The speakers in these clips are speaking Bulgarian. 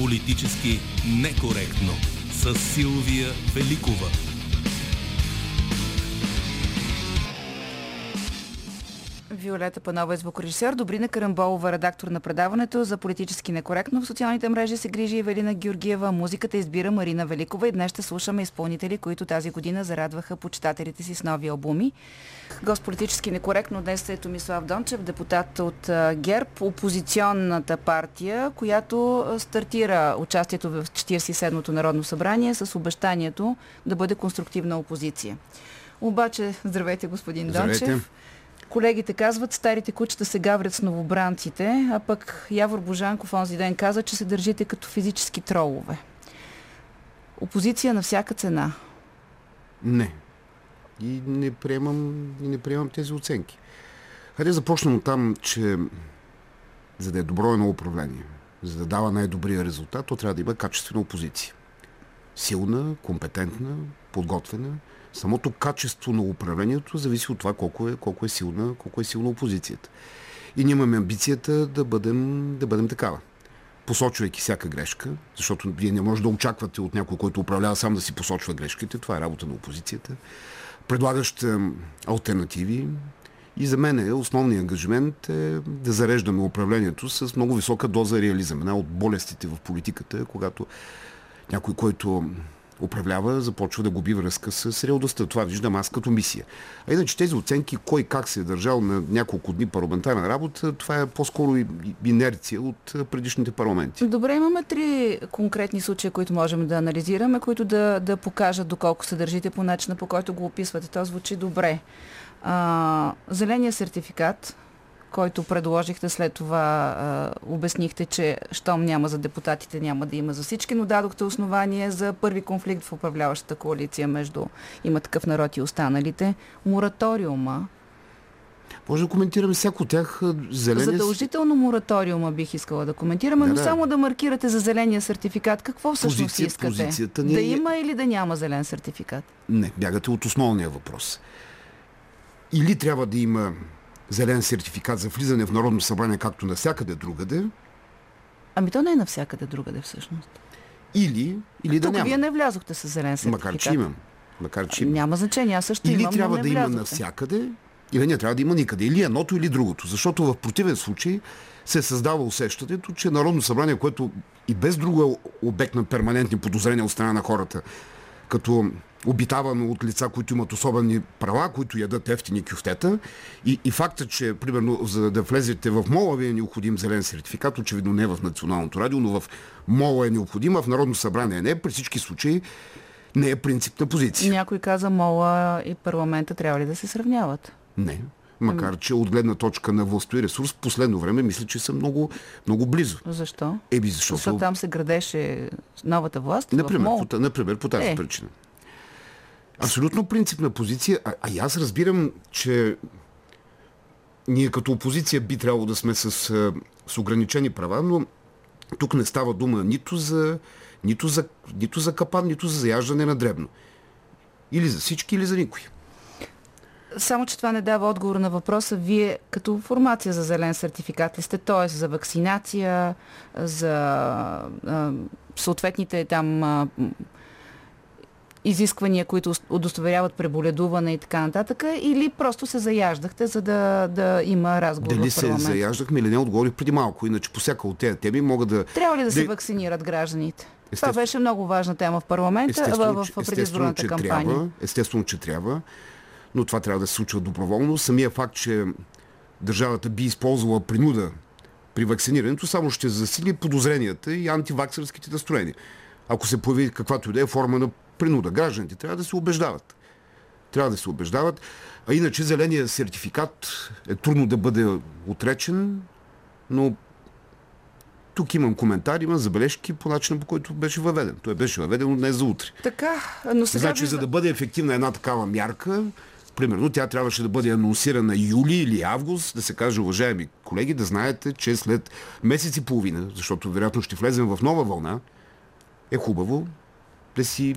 Политически некоректно с Силвия Великова. Виолета Панова е звукорежисьор, Добрина Карамболова, редактор на предаването за политически некоректно. В социалните мрежи се грижи Евелина Георгиева, музиката избира Марина Великова и днес ще слушаме изпълнители, които тази година зарадваха почитателите си с нови албуми. Гост политически некоректно днес е Томислав Дончев, депутат от ГЕРБ, опозиционната партия, която стартира участието в 47-то Народно събрание с обещанието да бъде конструктивна опозиция. Обаче, здравейте, господин Дончев. Колегите казват, старите кучета се гаврят с новобранците, а пък Явор Божанков онзи ден каза, че се държите като физически тролове. Опозиция на всяка цена. Не. И не приемам тези оценки. Хайде започнем от там, че за да е добро едно управление, за да дава най-добрия резултат, то трябва да има качествена опозиция. Силна, компетентна, подготвена. Самото качество на управлението зависи от това колко е силна опозицията. И ние имаме амбицията да бъдем такава. Посочвайки всяка грешка, защото вие не може да очаквате от някой, който управлява, сам да си посочва грешките. Това е работа на опозицията. Предлагащ алтернативи. И за мен основният ангажимент е да зареждаме управлението с много висока доза реализъм. Една от болестите в политиката е, когато някой, който управлява, започва да губи връзка с реалността. Това виждам аз като мисия. А иначе тези оценки, кой как се е държал на няколко дни парламентарна работа, това е по-скоро инерция от предишните парламенти. Добре, имаме 3 конкретни случаи, които можем да анализираме, които да покажат доколко се държите по начина, по който го описвате. То звучи добре. Зеления сертификат, който предложихте, след това обяснихте, че щом няма за депутатите, няма да има за всички, но дадохте основание за първи конфликт в управляващата коалиция между Има такъв народ и останалите. Мораториума. Може да коментираме всяко от тях. Задължително мораториума бих искала да коментираме, но само да маркирате за зеления сертификат. Какво всъщност искате? Да има или да няма зелен сертификат? Не, бягате от основния въпрос. Или трябва да има зелен сертификат за влизане в Народно събрание, както навсякъде другаде. Ами то не е навсякъде другаде всъщност. Или да тук няма. Вие не влязохте с зелен сертификат. Макар че имам. Няма значение, аз също или имам, трябва но да има навсякъде, или не трябва да има никъде. Или едното, или другото. Защото в противен случай се създава усещането, че Народно събрание, което и без друго е обект на перманентни подозрения от страна на хората, като обитавано от лица, които имат особени права, които ядат ефтини кюфтета. И факта, че, примерно, за да влезете в МОЛа, ви е необходим зелен сертификат, очевидно не в Националното радио, но в МОЛа е необходим, а в Народно събрание не. При всички случаи не е принципна позиция. Някой каза, МОЛа и парламента трябва ли да се сравняват? Не. Макар че от гледна точка на властта и ресурс, в последно време мисля, че са много, много близо. Защо? Защото там се градеше новата власт. Например, по тази причина. Абсолютно принципна позиция. И аз разбирам, че ние като опозиция би трябвало да сме с ограничени права, но тук не става дума нито за капан, нито за заяждане на дребно. Или за всички, или за никой. Само, че това не дава отговор на въпроса. Вие като формация за зелен сертификат ли сте? Т.е. за вакцинация, за съответните там изисквания, които удостоверяват преболедуване и така нататък, или просто се заяждахте, за да има разговор в парламент? Дали се заяждахме или не, отговорих преди малко. Иначе по всяка от тези теми мога да... Трябва ли да се вакцинират гражданите? Това беше много важна тема в парламента, в предизборната кампания. Естествено, че трябва, но това трябва да се случва доброволно. Самия факт, че държавата би използвала принуда при вакцинирането, само ще засили подозренията и антиваксърските настроения. Ако се появи каквато и да е форма на принуда, гражданите трябва да се убеждават. А иначе зеления сертификат е трудно да бъде отречен, но тук имам коментари, имам забележки по начина, по който беше въведен. Той беше въведен от днес за утре. Така, но сега... Значи, за да бъде ефективна една такава мярка, примерно тя трябваше да бъде анонсирана юли или август, да се каже, уважаеми колеги, да знаете, че след месец и половина, защото вероятно ще влезем в нова вълна, е хубаво да си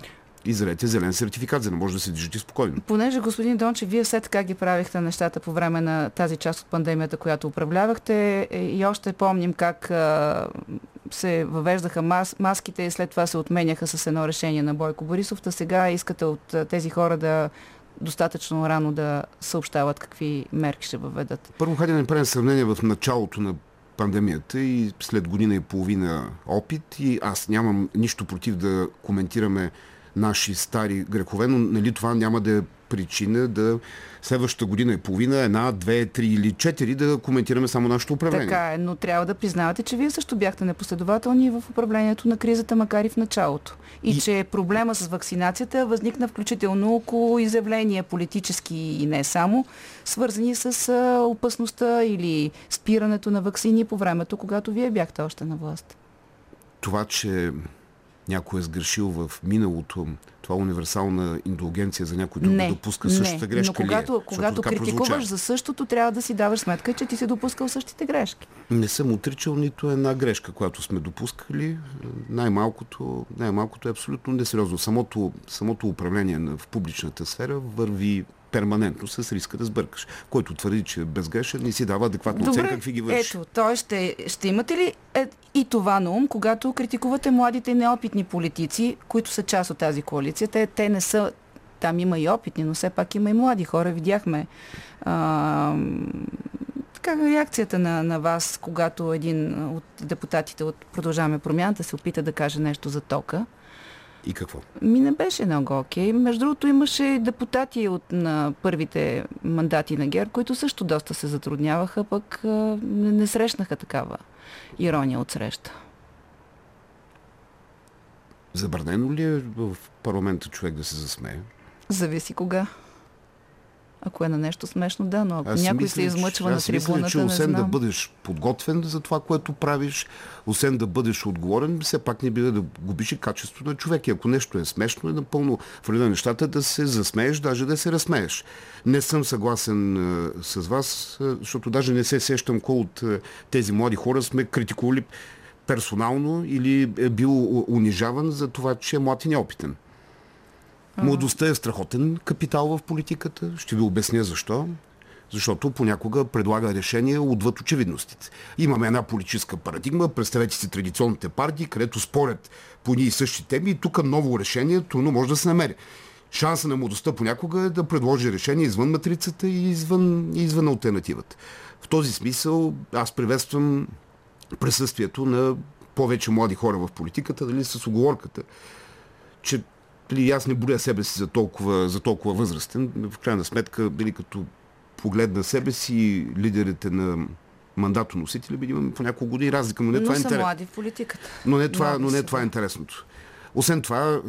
изредете зелен сертификат, за да може да се движите спокойно. Понеже, господин Дончев, вие все така ги правихте нещата по време на тази част от пандемията, която управлявахте, и още помним как се въвеждаха маските и след това се отменяха с едно решение на Бойко Борисов. Та сега искате от тези хора да достатъчно рано да съобщават какви мерки ще въведат. Първо, хайде да направим сравнение в началото на пандемията и след година и половина опит, и аз нямам нищо против да коментираме наши стари грехове, но нали това няма да е причина да следващата година и половина, 1, 2, 3 или 4 да коментираме само нашето управление. Така е, но трябва да признавате, че вие също бяхте непоследователни в управлението на кризата, макар и в началото. И че проблема с вакцинацията възникна включително около изявления политически и не само, свързани с опасността или спирането на ваксини по времето, когато вие бяхте още на власт. Това, че някой е сгрешил в миналото, това универсална индулгенция за някой друг да допуска същата грешка. Но когато критикуваш за същото, трябва да си даваш сметка, че ти си допускал същите грешки. Не съм отричал нито една грешка, която сме допускали. Най-малкото е абсолютно несериозно. Самото управление в публичната сфера върви перманентно с риска да сбъркаш. Който твърди, че е безгрешен, не си дава адекватна оценка какви ги върши. Ето, той ще имате ли и това на ум, когато критикувате младите и неопитни политици, които са част от тази коалиция? Те не са, там има и опитни, но все пак има и млади хора. Видяхме реакцията на вас, когато един от депутатите от Продължаваме промяната се опита да каже нещо за тока. И какво? Не беше много окей. Между другото, имаше депутати на първите мандати на ГЕРБ, които също доста се затрудняваха, пък не срещнаха такава ирония от среща. Забранено ли е в парламента човек да се засмее? Зависи кога. Ако е на нещо смешно, да, но ако някой се измъчва на трибуната, че освен да бъдеш подготвен за това, което правиш, освен да бъдеш отговорен, все пак не бива да губиш и качество на човек. И ако нещо е смешно, е напълно в реда на нещата да се засмееш, даже да се разсмееш. Не съм съгласен с вас, защото даже не се сещам кой от тези млади хора сме критикували персонално или е бил унижаван за това, че е млад и неопитен. Младостта е страхотен капитал в политиката. Ще ви обясня защо. Защото понякога предлага решения отвъд очевидностите. Имаме една политическа парадигма, представете си традиционните партии, където спорят по ние и същи теми, и тук ново решение трудно може да се намери. Шанса на младостта понякога е да предложи решение извън матрицата и извън алтернативата. В този смисъл аз приветствам присъствието на повече млади хора в политиката, дали с уговорката, че аз не боря себе си за толкова възрастен. В крайна сметка, дали като погледна себе си, лидерите на мандатоносители, имаме по няколко години разлика, но не това е интересно. Но са млади в политиката. Но не това е интересното. Освен това,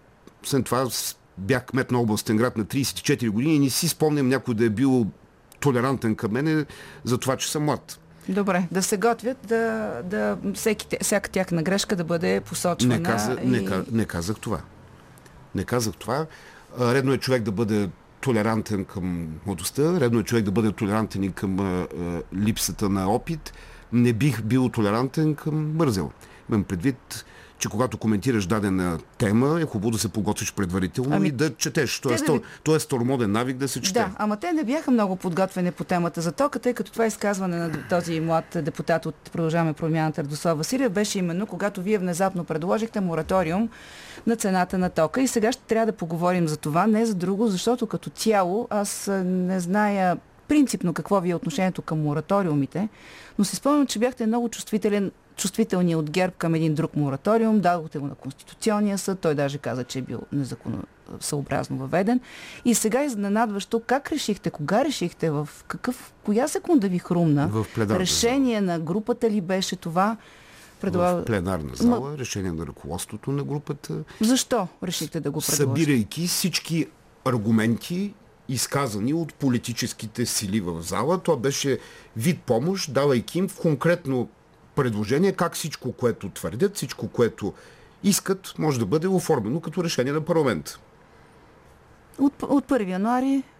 бях кмет на областен град на 34 години и не си спомням някой да е бил толерантен към мене за това, че съм млад. Добре, да се готвят всяка тяхна грешка да бъде посочвана. Не казах това. Не казах това. Редно е човек да бъде толерантен към младостта, редно е човек да бъде толерантен и към липсата на опит. Не бих бил толерантен към мързел. Имам предвид, че когато коментираш дадена тема, е хубаво да се подготвиш предварително и да четеш. То е старомоден навик да се чете. Да, ама те не бяха много подготвени по темата за тока, тъй като това изказване на този млад депутат от Продължаваме промяната Радослав Василев беше именно когато вие внезапно предложихте мораториум на цената на тока. И сега ще трябва да поговорим за това, не за друго, защото като цяло аз не зная принципно какво ви е отношението към мораториумите, но си спомням, че бяхте много чувствителни от ГЕРБ към един друг мораториум, дадохте го на Конституционния съд, той даже каза, че е бил незаконосъобразно въведен. И сега изненадващо, как решихте, кога решихте, коя секунда ви хрумна? В пленарна решение на групата ли беше това? В пленарна зала, решение на ръководството на групата. Защо решихте да го предложите? Събирайки всички аргументи, изказани от политическите сили в зала, това беше вид помощ, давайки им в конкретно предложение как всичко, което твърдят, всичко, което искат, може да бъде оформено като решение на парламента. От 1 януари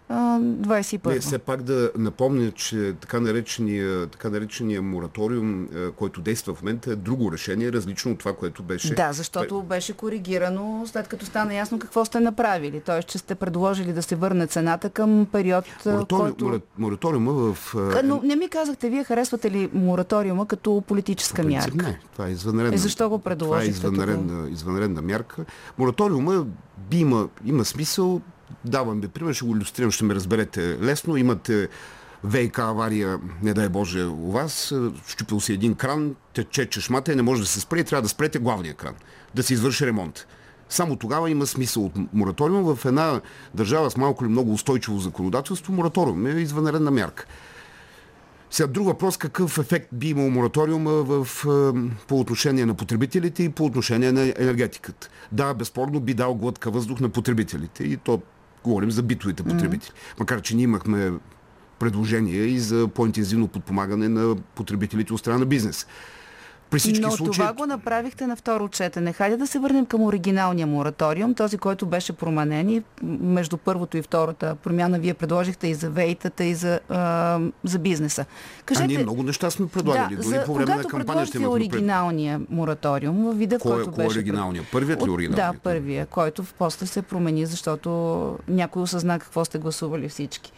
21. Не, все пак да напомня, че така наречения мораториум, който действа в момента, е друго решение, различно от това, което беше. Да, защото беше коригирано след като стана ясно какво сте направили. Тоест, че сте предложили да се върне цената към период, който... Мораториума в... Но не ми казахте, вие харесвате ли мораториума като политическа мярка? Не, това е извънредна. Защо го предложихте? Това е извънредна мярка. Мораториума има смисъл. Давам ви пример, ще го илюстрирам, ще ме разберете лесно. Имате ВиК авария, не дай Боже, у вас, щупил си един кран, тече чешмата и не може да се спре, трябва да спрете главния кран, да се извърши ремонт. Само тогава има смисъл от мораториум. В една държава с малко или много устойчиво законодателство, мораториум е извънредна мярка. Сега друг въпрос, какъв ефект би имал мораториума по отношение на потребителите и по отношение на енергетиката. Да, безспорно би дал глътка въздух на потребителите и то говорим за битовите потребители. Макар че ние имахме предложения и за по-интензивно подпомагане на потребителите от страна на бизнес. При всички Но случаи... това го направихте на второ четене. Хайде да се върнем към оригиналния мораториум, този, който беше променен и между първото и втората промяна вие предложихте и за ВЕИ-тата, и за бизнеса. Кажете, ние много неща сме предлагали. Да, дори по време на кампания ще имахме оригиналния мораториум, във вида, който беше... Кой е оригиналния? Първият ли оригиналният? Да, първия, който после се промени, защото някой осъзна какво сте гласували всички.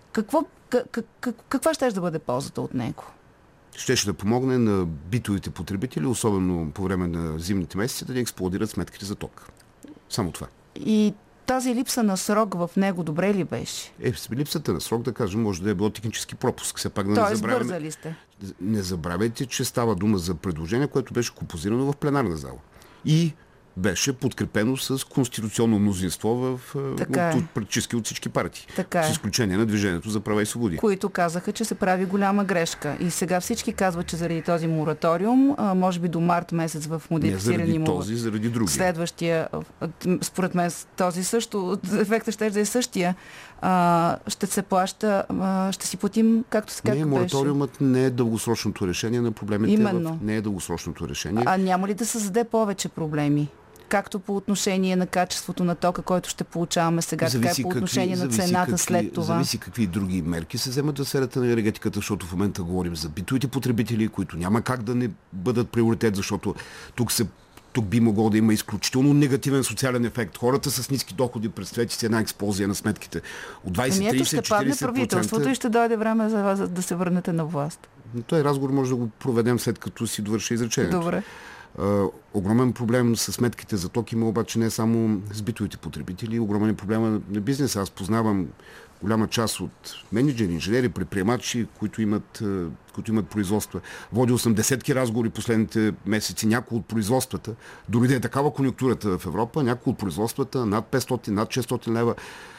Каква ще да бъде ползата от него? Щеше да помогне на битовите потребители, особено по време на зимните месеци, да не експлодират сметките за ток. Само това. И тази липса на срок в него добре ли беше? Липсата на срок, да кажем, може да е било технически пропуск. Все пак Тоест бързали сте? Не забравяйте, че става дума за предложение, което беше композирано в пленарна зала. И беше подкрепено с конституционно мнозинство практически от всички партии. С изключение на Движението за права и свободи. Които казаха, че се прави голяма грешка. И сега всички казват, че заради този мораториум, може би до март месец в модифицирани му... Не заради други. Следващия, според мен този също, ефектът ще е същия. Ще се плаща, ще си платим както се беше. Мораториумът не е дългосрочното решение на проблемите. Именно. Не е дългосрочното решение. А няма ли да създаде повече проблеми? Както по отношение на качеството на тока, който ще получаваме сега, така и по отношение на цената след това. Зависи какви други мерки се вземат в сферата на енергетиката, защото в момента говорим за битовите потребители, които няма как да не бъдат приоритет, защото тук би могло да има изключително негативен социален ефект. Хората с ниски доходи, представете си една експлозия на сметките от 20-30-40%. Ще падне правителството и ще дойде време за вас да се върнете на власт. Този разговор може да го проведем след като си довърши изречението. Добре. Огромен проблем с сметките за ток има обаче не само с битовите потребители, огромен проблем на бизнеса. Аз познавам голяма част от менеджери, инженери, предприемачи, които имат производства. Водил съм десетки разговори последните месеци, някои от производствата, дори да е такава конюнктурата в Европа, някои от производствата над 500, над 600 лева.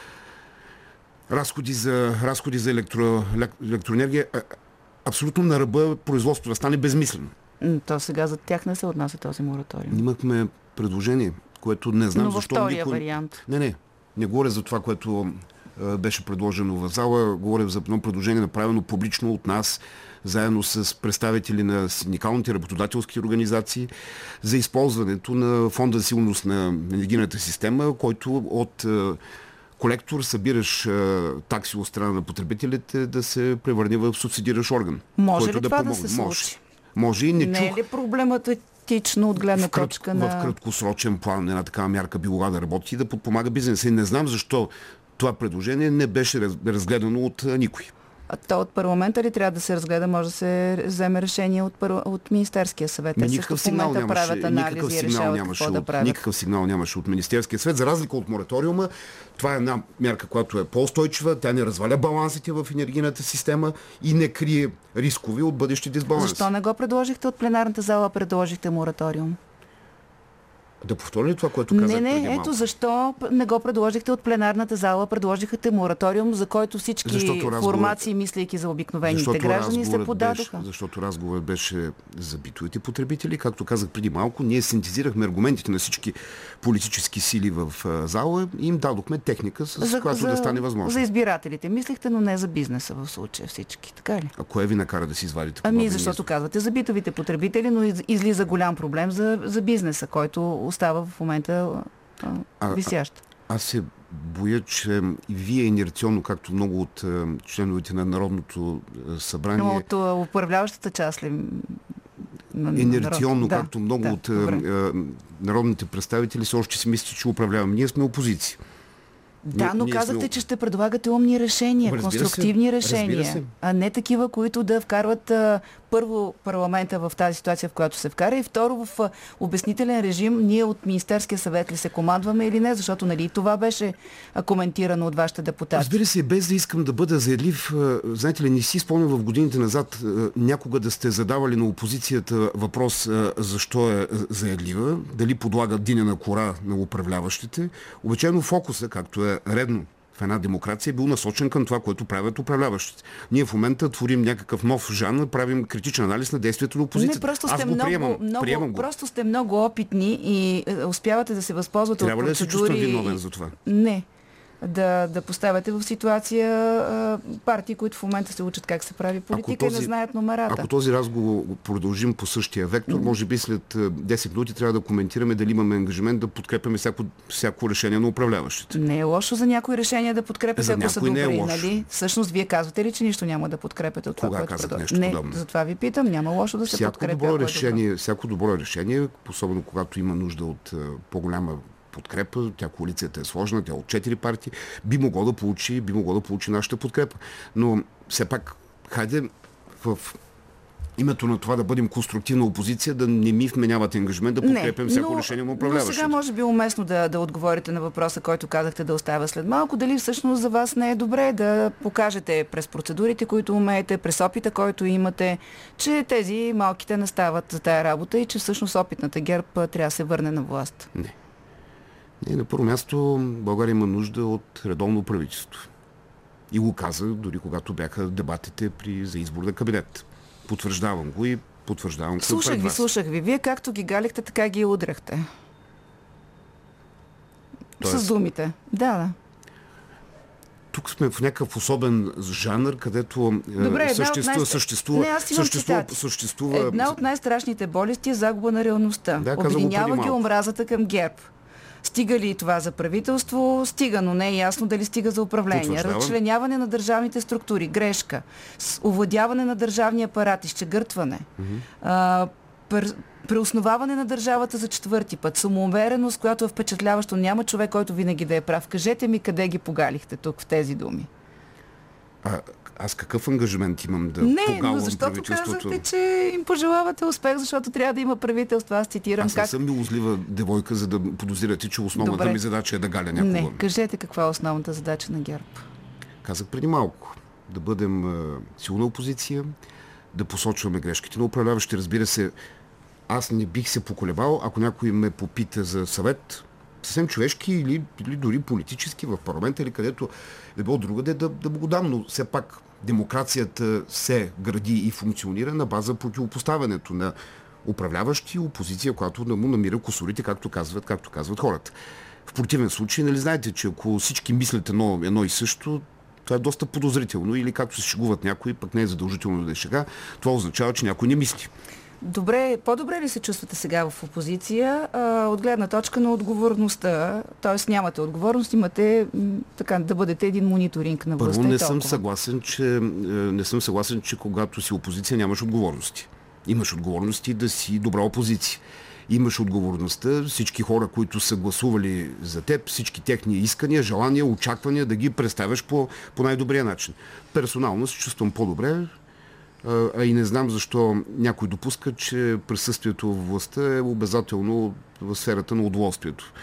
Разходи за електроенергия абсолютно на ръба производството да стане безмислено. То сега за тях не се отнася този мораториум. Имахме предложение, което не знам защо... Но във втория вариант. Не говоря за това, което беше предложено в зала. Говоря за едно предложение, направено публично от нас, заедно с представители на синдикалните работодателски организации, за използването на фонда за сигурност на енергийната система, който от колектор събираш такси от страна на потребителите да се превърне в субсидиращ орган. Може ли това да се случи? Може и не е ли проблематично от гледна точка на... В краткосрочен план една такава мярка би могла да работи и да подпомага бизнеса. И не знам защо това предложение не беше разгледано от никой. А то от парламента ли трябва да се разгледа? Може да се вземе решение от Министерския съвет. Никакъв сигнал нямаше от Министерския съвет. За разлика от мораториума, това е една мярка, която е по-устойчива, тя не разваля балансите в енергийната система и не крие рискови от бъдещи дисбаланси. Защо не го предложихте от пленарната зала, предложихте мораториум? Да повторя ли това, което казах преди малко? Ето защо не го предложихте от пленарната зала, предложихте мораториум, за който всички формации, мислейки за обикновените граждани, се подадоха. Защото разговорът беше за битовите потребители. Както казах преди малко, ние синтезирахме аргументите на всички политически сили в зала и им дадохме техника, с която да стане възможно. За избирателите мислихте, но не за бизнеса в случая всички. Така ли? А кое ви накара да си извадите? Защото казвате за битовите потребители, но излиза голям проблем за бизнеса, който остава в момента висящ. Аз се боя, че и вие инерционно, както много от членовете на Народното събрание... Но от управляващата част ли? Инерционно, както много от народните представители, все още си мислят, че управляваме. Ние сме опозиция. Да, но казахте, че ще предлагате умни решения, конструктивни решения, а не такива, които да вкарват първо парламента в тази ситуация, в която се вкара, и второ в обяснителен режим ние от Министерския съвет ли се командваме или не, защото нали това беше коментирано от вашите депутати. Разбира се, без да искам да бъда заедлив, знаете ли, не си спомням в годините назад някога да сте задавали на опозицията въпрос защо е заедлива, дали подлага динена кора на управляващите. Обичайно фокуса, както е редно в една демокрация, е бил насочен към това, което правят управляващите. Ние в момента творим някакъв нов жанр, правим критичен анализ на действието на опозицията. Не, просто сте просто сте много опитни и успявате да се възползвате от процедури. Трябва ли да се чувствам виновен за това? Не. Да поставяте в ситуация партии, които в момента се учат как се прави политика и не знаят номерата. Ако този разговор продължим по същия вектор, може би след 10 минути трябва да коментираме дали имаме ангажимент да подкрепяме всяко решение на управляващите. Не е лошо за някои решения да подкрепяте, ако са добри, нали? Всъщност, вие казвате ли, че нищо няма да подкрепяте от това, което предлагате? Не, затова ви питам, няма лошо да се подкрепя. Всяко добро решение, особено когато има нужда от по-голяма подкрепа, коалицията е сложна, тя от 4 партии, би могло да получи нашата подкрепа. Но все пак, хайде в името на това да бъдем конструктивна опозиция, да не ми вменявате ангажимент да подкрепям всяко решение на управляващите. Но сега може би уместно да отговорите на въпроса, който казахте да оставя след малко. Дали всъщност за вас не е добре да покажете през процедурите, които умеете, през опита, който имате, че тези малките не стават за тая работа и че всъщност опитната ГЕРБ трябва да се върне на власт? Не. На първо място България има нужда от редовно правителство. И го каза, дори когато бяха дебатите за избор на кабинет. Потвърждавам го и потвърждавам го пред вас. Слушах ви. Вие както ги галихте, така ги удряхте. С думите. Да. Тук сме в някакъв особен жанр, където съществува... Една от най-страшните болести е загуба на реалността. Обединява ги омразата към ГЕРБ. Стига ли това за правителство? Стига, но не е ясно дали стига за управление. Разчленяване на държавните структури, грешка. Овладяване на държавния апарат, изчегъртване. Преосноваване на държавата за четвърти път. Самоувереност, която е впечатляващо. Няма човек, който винаги да е прав. Кажете ми къде ги погалихте тук в тези думи. Аз какъв ангажимент имам да погалвам правителството? Не, защото казахте, че им пожелавате успех, защото трябва да има правителство. Аз цитирам Аз не съм милозлива девойка, за да подозирате, че основната ми задача е да галя някого. Не, кажете каква е основната задача на ГЕРБ. Казах преди малко. Да бъдем силна опозиция, да посочваме грешките на управляващите. Разбира се, аз не бих се поколебал, ако някой ме попита за съвет, съвсем човешки или дори политически в парламента или където е било другаде, да го дам, но все пак демокрацията се гради и функционира на база противопоставянето на управляващи и опозиция, която да му намира косурите, както казват хората. В противен случай, нали знаете, че ако всички мислят едно и също, това е доста подозрително или както се шегуват някои, пък не е задължително да е шега, това означава, че някой не мисли. Добре, по-добре ли се чувствате сега в опозиция от гледна точка на отговорността? Т.е. нямате отговорност, имате така да бъдете един мониторинг на властта. Първо, не съм съгласен, че когато си опозиция нямаш отговорности. Имаш отговорности да си добра опозиция. Имаш отговорността всички хора, които са гласували за теб, всички техни искания, желания, очаквания да ги представяш по най-добрия начин. Персонално се чувствам по-добре, а и не знам защо някой допуска, че присъствието в властта е обязателно в сферата на удоволствието.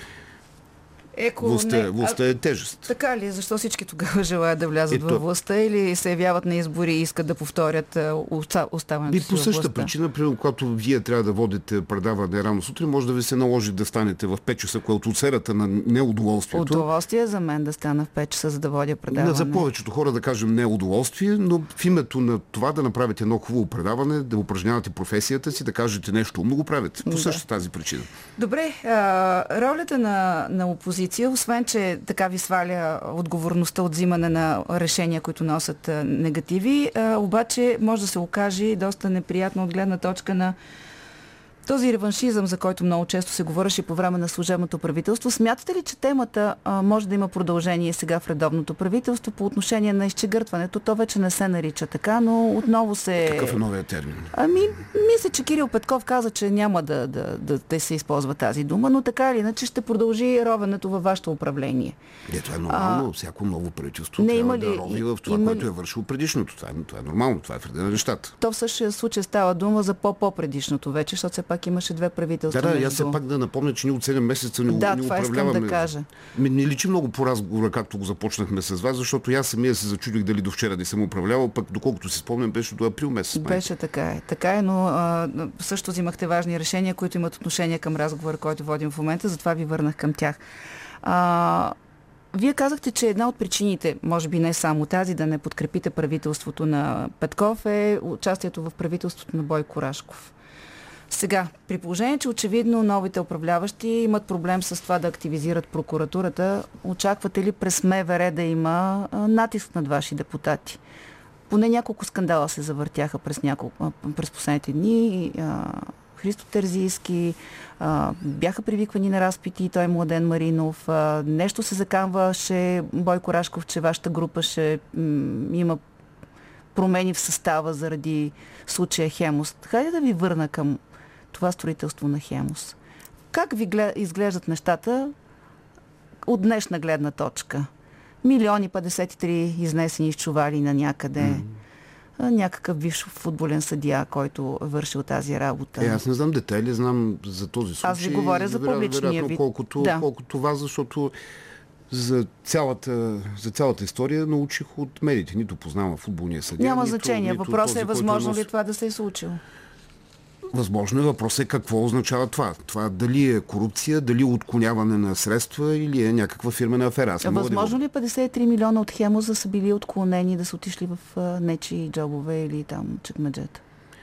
Властта е тежест. Така ли? Защо всички тогава желаят да влязат във властта или се явяват на избори и искат да повторят оставането си по същата причина, примерно, когато вие трябва да водите предаване рано сутрин, може да ви се наложи да станете в 5 часа, което от сферата на неудоволствието. Удоволствие за мен да стана в 5 часа, за да водя предаване. За повечето хора да кажем не удоволствие, но в името на това да направите едно хубаво предаване, да упражнявате професията си, да кажете нещо умно, го правите. По същата тази причина. Добре, ролята на опозиция, освен че така ви сваля отговорността от взимане на решения, които носят негативи, обаче може да се окаже доста неприятно от гледна точка на Този реваншизъм, за който много често се говореше по време на служебното правителство, смятате ли, че темата може да има продължение сега в редовното правителство по отношение на изчегъртването? То вече не се нарича така, но отново се... Какъв е новия термин? Мисля, че Кирил Петков каза, че няма да се използва тази дума, но така или иначе ще продължи ровенето във вашето управление. Това е нормално. Всяко ново правителство трябва да рови в това, което е вършило предишното. Това е нормално. Това е вреда на нещата. То в същия случай става дума за по-предишното вече, защото все пак имаше две правителства. Да, аз все пак да напомня, че ние от 7 месеца не това управляваме. искам да кажа. Не личи много по разговора, както го започнахме с вас, защото аз самия се зачудих дали до вчера не съм управлявал, пък доколкото си спомням, беше до април месец. Беше така е, но също взимахте важни решения, които имат отношение към разговора, който водим в момента, затова ви върнах към тях. Вие казахте, че една от причините, може би не само тази, да не подкрепите правителството на Петков е участието в правителството на Бойко Рашков. Сега, при положение, че очевидно новите управляващи имат проблем с това да активизират прокуратурата, очаквате ли през МВР да има натиск над ваши депутати? Поне няколко скандала се завъртяха през последните дни. Христо Терзийски, бяха привиквани на разпити, той Младен Маринов. Нещо се заканваше Бойко Рашков, че вашата група ще има промени в състава заради случая Хемус. Хайде да ви върна към това строителство на Хемус. Как ви изглеждат нещата от днешна гледна точка? 1,53 милиона изнесени чували на някъде. Някакъв бивш футболен съдия, който вършил тази работа. Аз не знам детайли, знам за този случай. Аз ви говоря за публичния вид. Колкото вас, защото за цялата история научих от медиите. Нито познавам футболния съдия. Няма значение. Въпросът е възможно ли това да се е случило? Възможно е. Въпросът е какво означава това. Това дали е корупция, дали е отклоняване на средства или е някаква фирмена афера. Възможно ли 53 милиона от Хемус да са били отклонени, да са отишли в нечии джобове или там чекмеджета?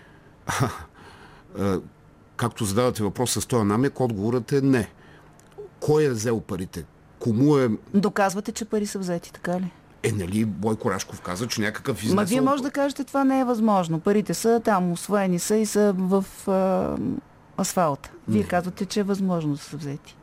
Както задавате въпроса с този намек, отговорът е не. Кой е взел парите? Кому е... Доказвате, че пари са взети, така ли? Нали Бойко Рашков каза, че някакъв изнесъл... Вие може да кажете, това не е възможно. Парите са там, усвоени са и са в асфалта. Вие казвате, че е възможно да са взети.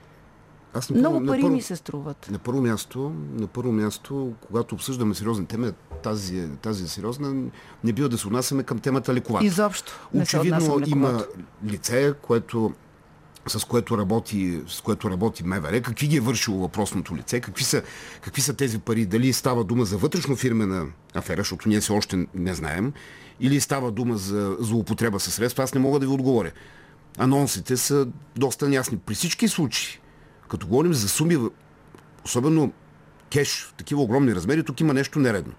Много пари ми се струват. На първо място, когато обсъждаме сериозни теми, тази сериозна, не бива да се отнасяме към темата лековата. Изобщо не се отнасяме лековато. Очевидно има лице, с което работи МВР, какви ги е вършило въпросното лице, какви са тези пари, дали става дума за вътрешно-фирмена афера, защото ние все още не знаем, или става дума за злоупотреба със средства, аз не мога да ви отговоря. Анонсите са доста неясни. При всички случаи, като говорим за суми, особено кеш в такива огромни размери, тук има нещо нередно.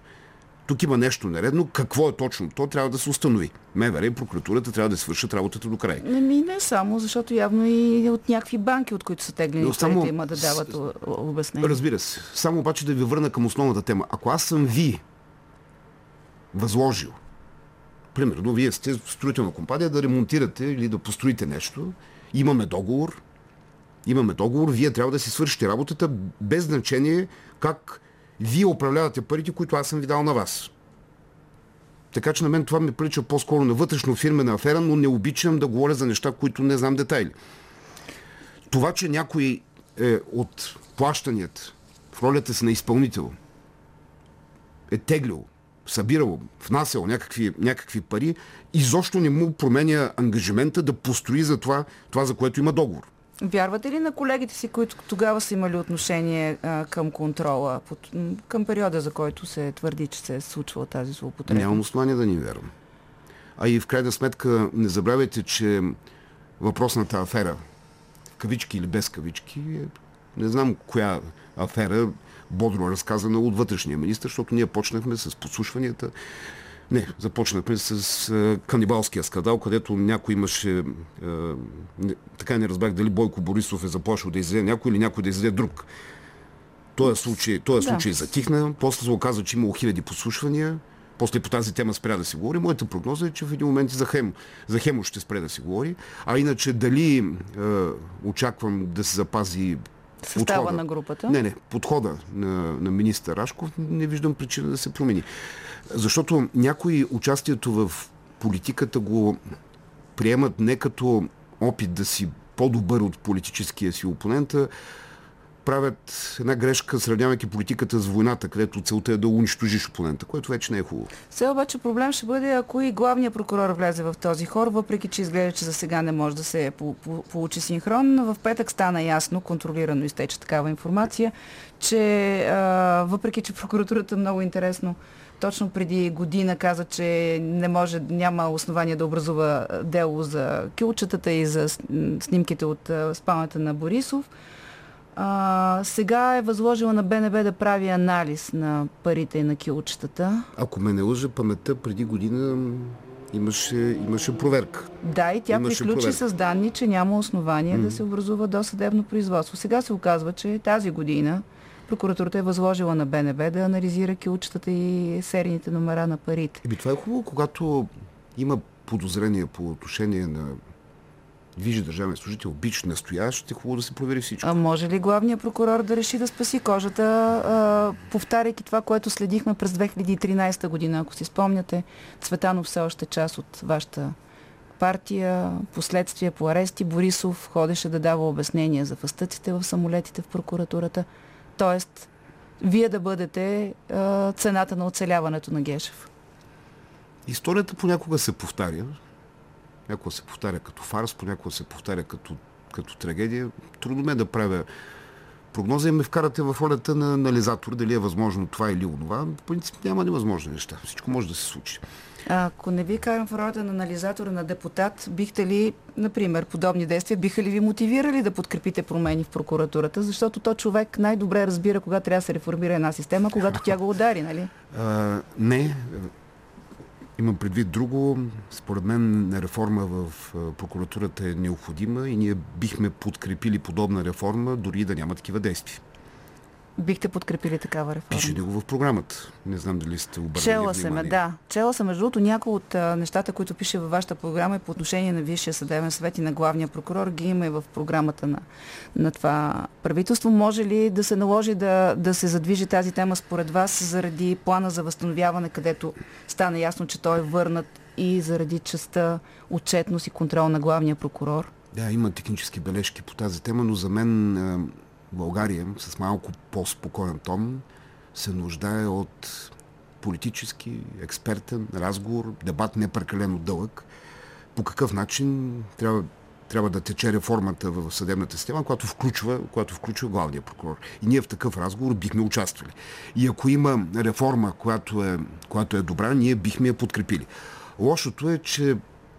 Какво е точно? То трябва да се установи. МВР и прокуратурата трябва да свършат работата до край. Не само, защото явно и от някакви банки, от които са теглени парите, има да дават обяснение. Разбира се. Само обаче да ви върна към основната тема. Ако аз съм ви възложил, примерно, вие сте строителна компания да ремонтирате или да построите нещо, имаме договор, вие трябва да си свършите работата без значение как вие управлявате парите, които аз съм ви дал на вас. Така че на мен това ми прилича по-скоро на вътрешно-фирмена афера, но не обичам да говоря за неща, които не знам детайли. Това, че някой от плащанията в ролята си на изпълнител е теглил, събирал, внасял някакви пари, изобщо не му променя ангажимента да построи за това, за което има договор. Вярвате ли на колегите си, които тогава са имали отношение към контрола, към периода, за който се твърди, че се е случвала тази злоупотреба? Нямам основание да ни вярвам. А и в крайна сметка не забравяйте, че въпросната афера, кавички или без кавички, не знам коя афера, бодро разказана от вътрешния министър, защото ние почнахме с подслушванията. Не, започнахме с канибалския скандал, където някой имаше... така не разбрах дали Бойко Борисов е заплашил да изяде някой или някой да изяде друг. Този случай затихна, после се оказа, че имало хиляди подслушвания, после по тази тема спря да се говори. Моята прогноза е, че в един момент за Хемус ще спре да се говори. А иначе дали очаквам да се запази състава на групата? Подхода на министър Рашков не виждам причина да се промени. Защото някои участието в политиката го приемат не като опит да си по-добър от политическия си опонента, правят една грешка, сравнявайки политиката с войната, където целта е да унищожиш опонента, което вече не е хубаво. Сега обаче проблем ще бъде, ако и главният прокурор влезе в този хор, въпреки че изглежда, че за сега не може да се получи синхрон. В петък стана ясно, контролирано изтече такава информация, че въпреки че прокуратурата много интересно точно преди година каза, че няма основание да образува дело за кюлчетата и за снимките от спалнята на Борисов. Сега е възложила на БНБ да прави анализ на парите и на кюлчетата. Ако ме не лъжа паметта, преди година имаше проверка. Да, и тя приключи с данни, че няма основание да се образува досъдебно производство. Сега се оказва, че тази година прокуратурата е възложила на БНБ да анализира кюлчетата и серийните номера на парите. Това е хубаво, когато има подозрение по отношение на висш държавен служител, бич, настоящ, е хубаво да се провери всичко. А може ли главният прокурор да реши да спаси кожата, повтаряйки това, което следихме през 2013 година? Ако си спомняте, Цветанов все още част от вашата партия, последствия по арести, Борисов ходеше да дава обяснения за фастъците в самолетите в прокуратурата. Тоест, вие да бъдете цената на оцеляването на Гешев. Историята понякога се повтаря. Понякога се повтаря като фарс, понякога се повтаря като трагедия. Трудно ме да правя прогноза и ме вкарате в ролята на анализатор, дали е възможно това или онова. В принцип няма невъзможни неща. Всичко може да се случи. Ако не ви карам в ролята на анализатора, на депутат, бихте ли, например, подобни действия, биха ли ви мотивирали да подкрепите промени в прокуратурата? Защото то човек най-добре разбира кога трябва да се реформира една система, когато тя го удари, нали? Не. Имам предвид друго. Според мен реформа в прокуратурата е необходима и ние бихме подкрепили подобна реформа, дори да няма такива действия. Бихте подкрепили такава реформа? Пише ли го в програмата? Не знам дали сте обърнали внимание. Да. Чела съм. Между другото, някои от нещата, които пише във вашата програма и по отношение на Висшия съдебен съвет и на главния прокурор, ги има и в програмата на това правителство. Може ли да се наложи да се задвижи тази тема според вас заради плана за възстановяване, където стана ясно, че той е върнат, и заради частта отчетност и контрол на главния прокурор? Да, има технически бележки по тази тема, но за мен България с малко по-спокоен тон се нуждае от политически, експертен разговор, дебат не прекалено дълъг. По какъв начин трябва да тече реформата в съдебната система, която включва главния прокурор. И ние в такъв разговор бихме участвали. И ако има реформа, която е добра, ние бихме я подкрепили. Лошото е, че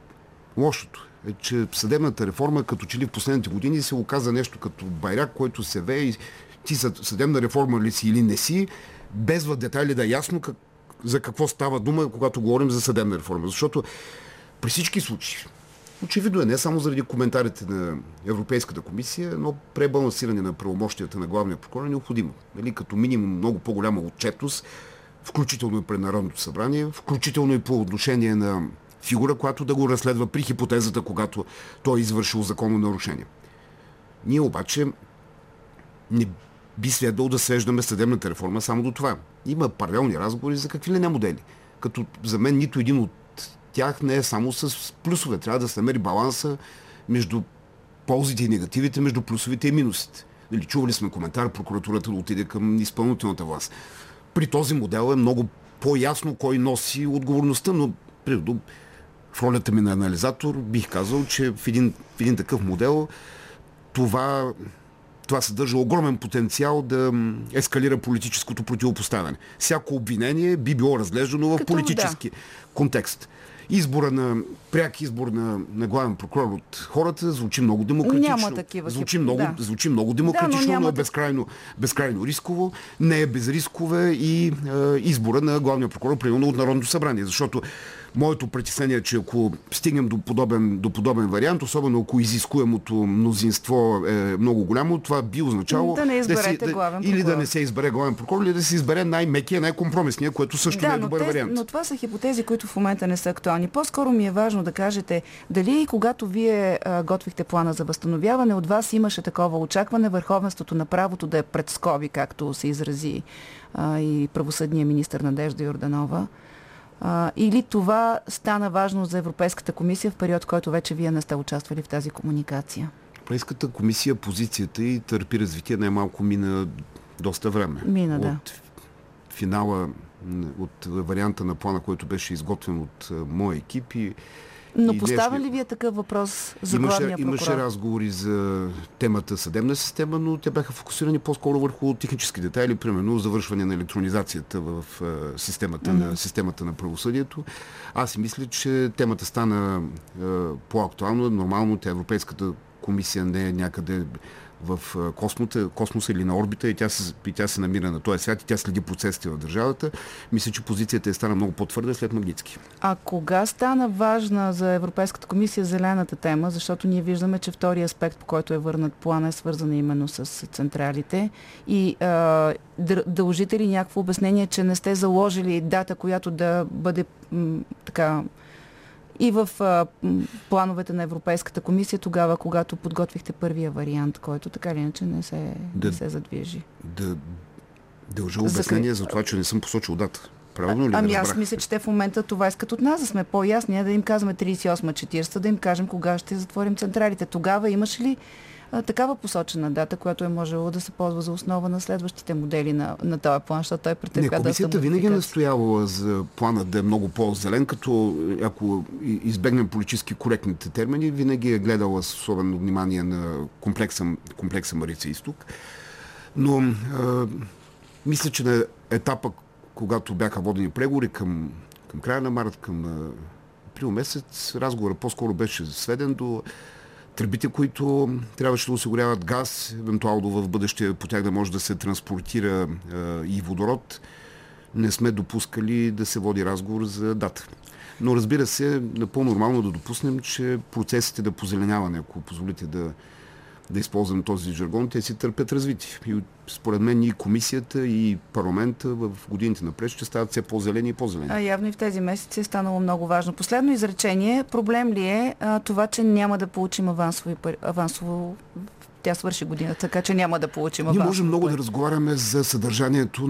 съдебната реформа като че ли в последните години се оказа нещо като байрак, който се вее и ти съдебна реформа ли си или не си, без в детайли да е ясно за какво става дума, когато говорим за съдебна реформа. Защото при всички случаи, очевидно е не само заради коментарите на Европейската комисия, но пребалансиране на правомощията на главния прокурор е необходимо. Като минимум много по-голяма отчетност, включително и пред Народното събрание, включително и по отношение на фигура, която да го разследва при хипотезата, когато той е извършил законно нарушение. Ние обаче не би следвало да свеждаме съдебната реформа само до това. Има паралелни разговори за какви ли не модели. Като за мен нито един от тях не е само с плюсове. Трябва да се намери баланса между ползите и негативите, между плюсовите и минусите. Чували сме коментар, прокуратурата да отиде към изпълнителната власт. При този модел е много по-ясно кой носи отговорността, но в ролята ми на анализатор бих казал, че в един такъв модел това съдържа огромен потенциал да ескалира политическото противопоставяне. Всяко обвинение би било разглеждано в политически контекст. Пряк избор на главен прокурор от хората звучи много демократично. Няма такива. Звучи много демократично, но е безкрайно рисково. Не е без рискове и избора на главния прокурор, примерно от Народното събрание. Защото моето притеснение е, че ако стигнем до подобен вариант, особено ако изискуемото мнозинство е много голямо, това би означало или да не се избере главен прокурор, или да се избере най-мекия, най-компромисния, което също не е добър вариант. Но това са хипотези, които в момента не са актуални. По-скоро ми е важно да кажете дали когато вие готвихте плана за възстановяване, от вас имаше такова очакване върховенството на правото да е пред скоби, както се изрази и правосъдния министър Надежда Йорданова. Или това стана важно за Европейската комисия в период, в който вече вие не сте участвали в тази комуникация? Европейската комисия, позицията и търпи развитие, най-малко мина доста време. От финала, от варианта на плана, който беше изготвен от моя екип Но поставя ли вие такъв въпрос за главния прокурор? Имаше разговори за темата съдебна система, но те бяха фокусирани по-скоро върху технически детайли, примерно завършване на електронизацията в системата на правосъдието. Аз си мисля, че темата стана по-актуална. Нормално Европейската комисия не е някъде в космоса или на орбита и тя се намира на този свят и тя следи процесите в държавата. Мисля, че позицията стана много по-твърда след Магнитски. А кога стана важна за Европейската комисия зелената тема? Защото ние виждаме, че втори аспект, по който е върнат плана, е свързан именно с централите. И дължите ли някакво обяснение, че не сте заложили дата, която да бъде и в плановете на Европейската комисия тогава, когато подготвихте първия вариант, който така или иначе не се задвижи? Дължа обяснение за това, че не съм посочил дата. Правилно ли аз мисля, че те в момента това искат от нас, да сме по-ясни, да им казваме 38-40, да им кажем кога ще затворим централите. Тогава имаш ли такава посочена дата, която е можело да се ползва за основа на следващите модели на този план, защото той претърпя доста комисията винаги е настоявала за плана да е много по-зелен, като ако избегнем политически коректните термини, винаги е гледала с особено внимание на комплекса Марица Изток. Но мисля, че на етапа, когато бяха водени преговори към края на март, към април месец, разговорът по-скоро беше сведен до тръбите, които трябваше да осигуряват газ, евентуално в бъдеще по тях да може да се транспортира и водород. Не сме допускали да се води разговор за дата. Но разбира се, напълно нормално да допуснем, че процесите да позеленяване, ако позволите да използвам този жаргон, те си търпят развитие. И според мен и комисията, и парламента в годините напред ще стават все по-зелени и по-зелени. Явно и в тези месеци е станало много важно. Последно изречение. Проблем ли е това, че няма да получим авансово? Тя свърши година, така че няма да получим авансово. Ние можем много да разговаряме за съдържанието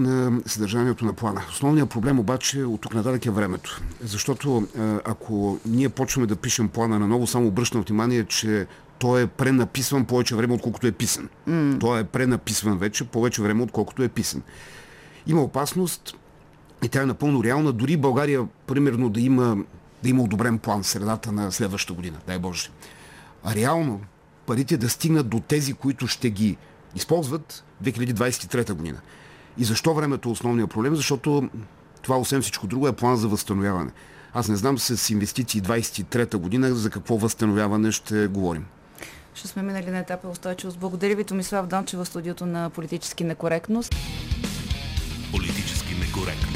на плана. Основният проблем обаче от тук нататък е времето. Защото ако ние почваме да пишем плана наново, само обръщам внимание, че той е пренаписван повече време, отколкото е писан. Той е пренаписван вече повече време, отколкото е писан. Има опасност, и тя е напълно реална, дори България, примерно, да има одобрен план в средата на следващата година, дай Боже. А реално парите да стигнат до тези, които ще ги използват 2023 година. И защо времето е основният проблем? Защото това, освен всичко друго, е план за възстановяване. Аз не знам с инвестиции 23 година за какво възстановяване ще говорим. Ще сме минали на етапа устойчивост. Благодаря ви, Томислав Дончев, в студиото на Политически некоректност. Политически некоректно.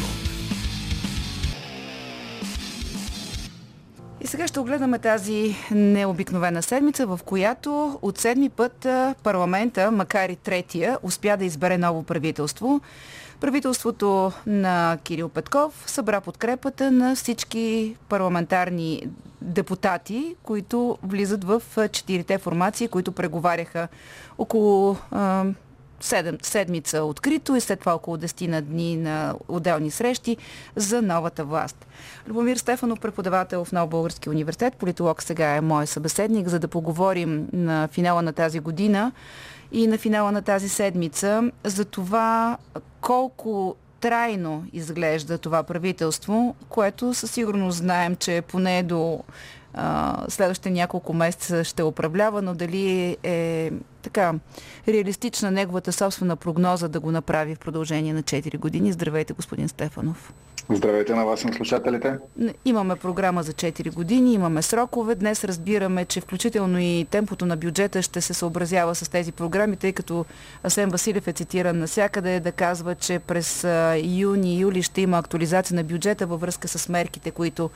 И сега ще огледаме тази необикновена седмица, в която от седми път парламента, макар и третия, успя да избере ново правителство. Правителството на Кирил Петков събра подкрепата на всички парламентарни депутати, които влизат в четирите формации, които преговаряха около седмица открито и след това около 10 на дни на отделни срещи за новата власт. Любомир Стефанов, преподавател в Нов български университет, политолог, сега е мой събеседник, за да поговорим на финала на тази година и на финала на тази седмица за това колко трайно изглежда това правителство, което със сигурност знаем, че поне до следващите няколко месеца ще управлява, но дали е така реалистична неговата собствена прогноза да го направи в продължение на 4 години. Здравейте, господин Стефанов. Здравейте на вас и на слушателите. Имаме програма за 4 години, имаме срокове. Днес разбираме, че включително и темпото на бюджета ще се съобразява с тези програми, тъй като Асен Василев е цитиран навсякъде да казва, че през юни и юли ще има актуализация на бюджета във връзка с мерките, които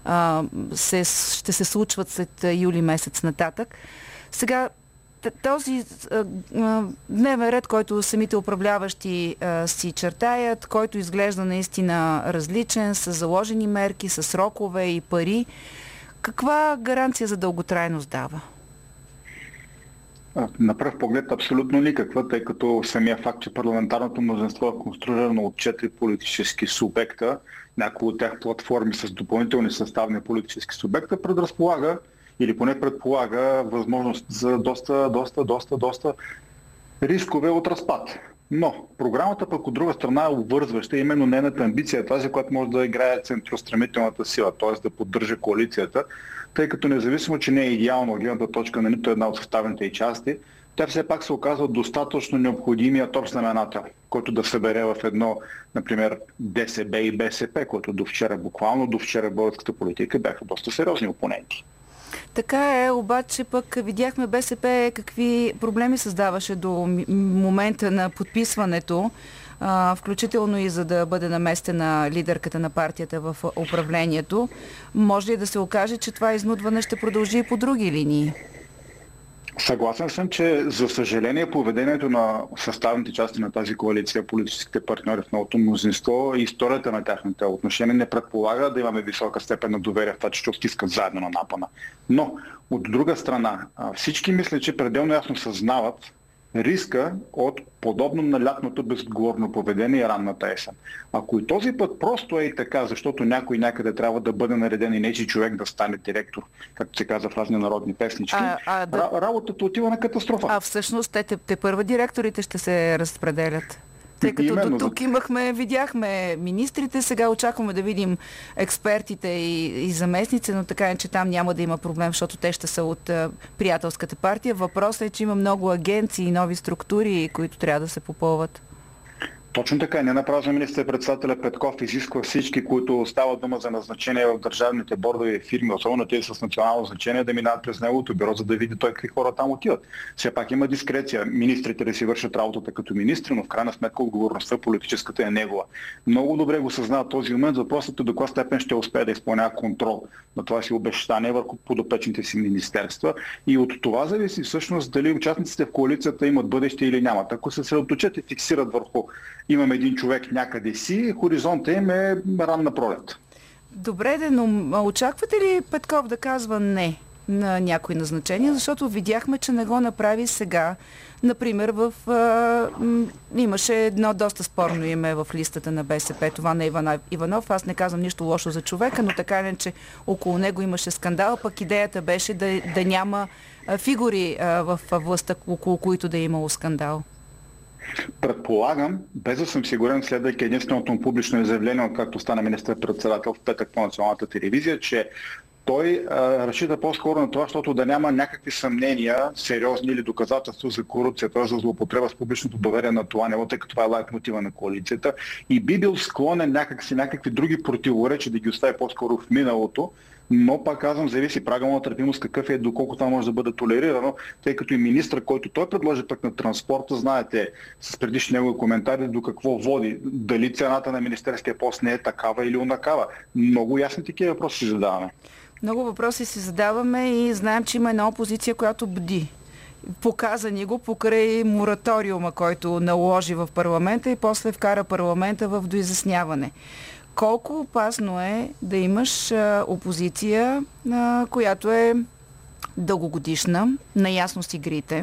ще се случват след юли месец нататък. Сега този дневен ред, който самите управляващи си чертаят, който изглежда наистина различен, с заложени мерки, с срокове и пари, каква гаранция за дълготрайност дава? На пръв поглед абсолютно никаква, тъй като самия факт, че парламентарното мнозинство е конструирано от 4 политически субекта, някои от тях платформи с допълнителни съставни политически субекта, предразполага или поне предполага възможност за доста рискове от разпад. Но програмата пък от друга страна е обвързваща, именно нейната амбиция е тази, която може да играе центростремителната сила, т.е. да поддържа коалицията, тъй като независимо, че не е идеално от гледната точка на нито една от съставните и части, тя все пак се оказва достатъчно необходимият общ знаменател, който да събере в едно, например, ДСБ и БСП, които буквално до вчера в българската политика бяха доста сериозни опоненти. Така е, обаче пък видяхме БСП какви проблеми създаваше до момента на подписването, включително и за да бъде наместена лидерката на партията в управлението. Може ли да се окаже, че това изнудване ще продължи и по други линии? Съгласен съм, че за съжаление поведението на съставните части на тази коалиция, политическите партньори в новото мнозинство и историята на тяхните отношения не предполага да имаме висока степен на доверие в това, че ще стискат заедно на напана. Но от друга страна, всички мисля, че пределно ясно съзнават риска от подобно на лятното безотговорно поведение и ранната есен. Ако и този път просто е и така, защото някой някъде трябва да бъде нареден и нечи човек да стане директор, както се казва в разни народни песнички, работата отива на катастрофа. А всъщност те първа директорите ще се разпределят. Тъй като до тук видяхме министрите, сега очакваме да видим експертите и заместници, но така е, че там няма да има проблем, защото те ще са от приятелската партия. Въпросът е, че има много агенции и нови структури, които трябва да се попълват. Точно така. Не направо министър-председателя Петков изисква всички, които става дума за назначение в държавните бордови фирми, особено тези с национално значение, да минават през неговото бюро, за да види той какви хора там отиват. Все пак има дискреция. Министрите да си вършат работата като министри, но в крайна сметка отговорността политическата е негова. Много добре го съзнава този момент. Въпросът е до каква степен ще успее да изпълнява контрол на това си обещание върху подопечните си министерства. И от това зависи всъщност дали участниците в коалицията имат бъдеще или нямат. Ако се съсредоточат и фиксират върху имаме един човек някъде си, хоризонта им е ранна пролет. Добре, но очаквате ли Петков да казва не на някои назначения, защото видяхме, че не го направи сега. Например, имаше едно доста спорно име в листата на БСП, това на Иванов. Аз не казвам нищо лошо за човека, но така не, че около него имаше скандал, пък идеята беше да няма фигури в властта, около които да е имало скандал. Предполагам, без да съм сигурен, следвайки единственото му публично изявление, както стана министър-председател в петък по националната телевизия, че той разчита по-скоро на това, защото да няма някакви съмнения, сериозни или доказателства за корупция, т.е. за злоупотреба с публичното доверие на това ниво, тъй като това е лайт мотива на коалицията, и би бил склонен някакви други противоречия да ги остави по-скоро в миналото, но пак казвам, зависи прага на търпимост какъв е, доколко това може да бъде толерирано, тъй като и министър, който той предложи пък на транспорта, знаете, с предишни негови коментари до какво води, дали цената на министерския пост не е такава или онакава. Много ясни такива въпроси си задаваме. Много въпроси си задаваме и знаем, че има една опозиция, която бди. Показа ни го покрай мораториума, който наложи в парламента и после вкара парламента в доизясняване. Колко опасно е да имаш опозиция, която е дългогодишна, наясно с игрите,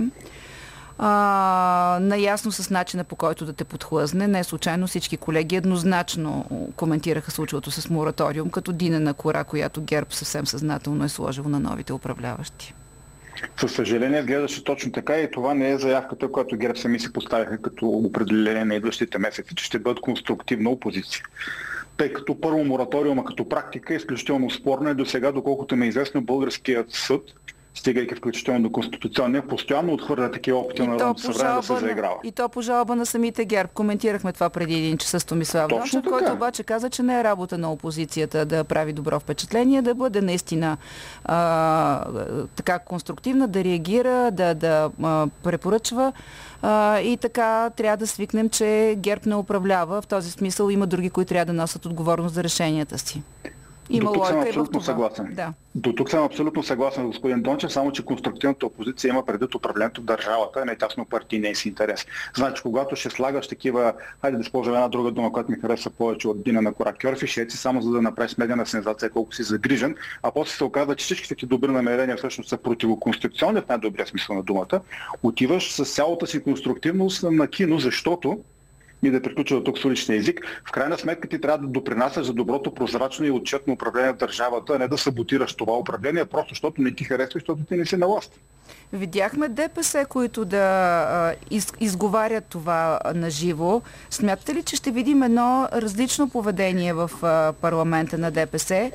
наясно с начина, по който да те подхлъзне. Не случайно всички колеги еднозначно коментираха случилото с мораториум като динена кора, която ГЕРБ съвсем съзнателно е сложил на новите управляващи. Със съжаление гледаше точно така и това не е заявката, която ГЕРБ сами си поставяха като определение на идващите месеци, че ще бъдат конструктивна опозиция. Тъй като първо мораториума като практика е изключително спорна и до сега, доколкото ме е известно, българският съд, стигайки включително до Конституционния, постоянно отхвърля такива опити на Народното събрание да се заиграва. И то по жалба на самите ГЕРБ. Коментирахме това преди един час с Томислав Дончев, който обаче каза, че не е работа на опозицията да прави добро впечатление, да бъде наистина така конструктивна, да реагира, да препоръчва. И така трябва да свикнем, че ГЕРБ не управлява. В този смисъл има други, които трябва да носят отговорност за решенията си. Има До тук съм лойка и в абсолютно това. съгласен. Да. До тук съм абсолютно съгласен с господин Дончев, само че конструктивната опозиция има предвид управлението в държавата, а не тясно партийния си интерес. Значи, когато ще слагаш такива, хайде да използвам една друга дума, която ми хареса повече от Дина на Кора, кьорфишеци, само за да направиш медийна сензация колко си загрижен, а после се оказва, че всичките ти добри намерения всъщност са противоконституционни в най-добрия смисъл на думата, отиваш с цялата си конструктивност на кино, защото и да приключа до тук с уличния език. В крайна сметка ти трябва да допринасяш за доброто, прозрачно и отчетно управление в държавата, а не да саботираш това управление, просто защото не ти харесва, защото ти не си на власт. Видяхме ДПС, които да изговарят това наживо. Смятате ли, че ще видим едно различно поведение в парламента на ДПС?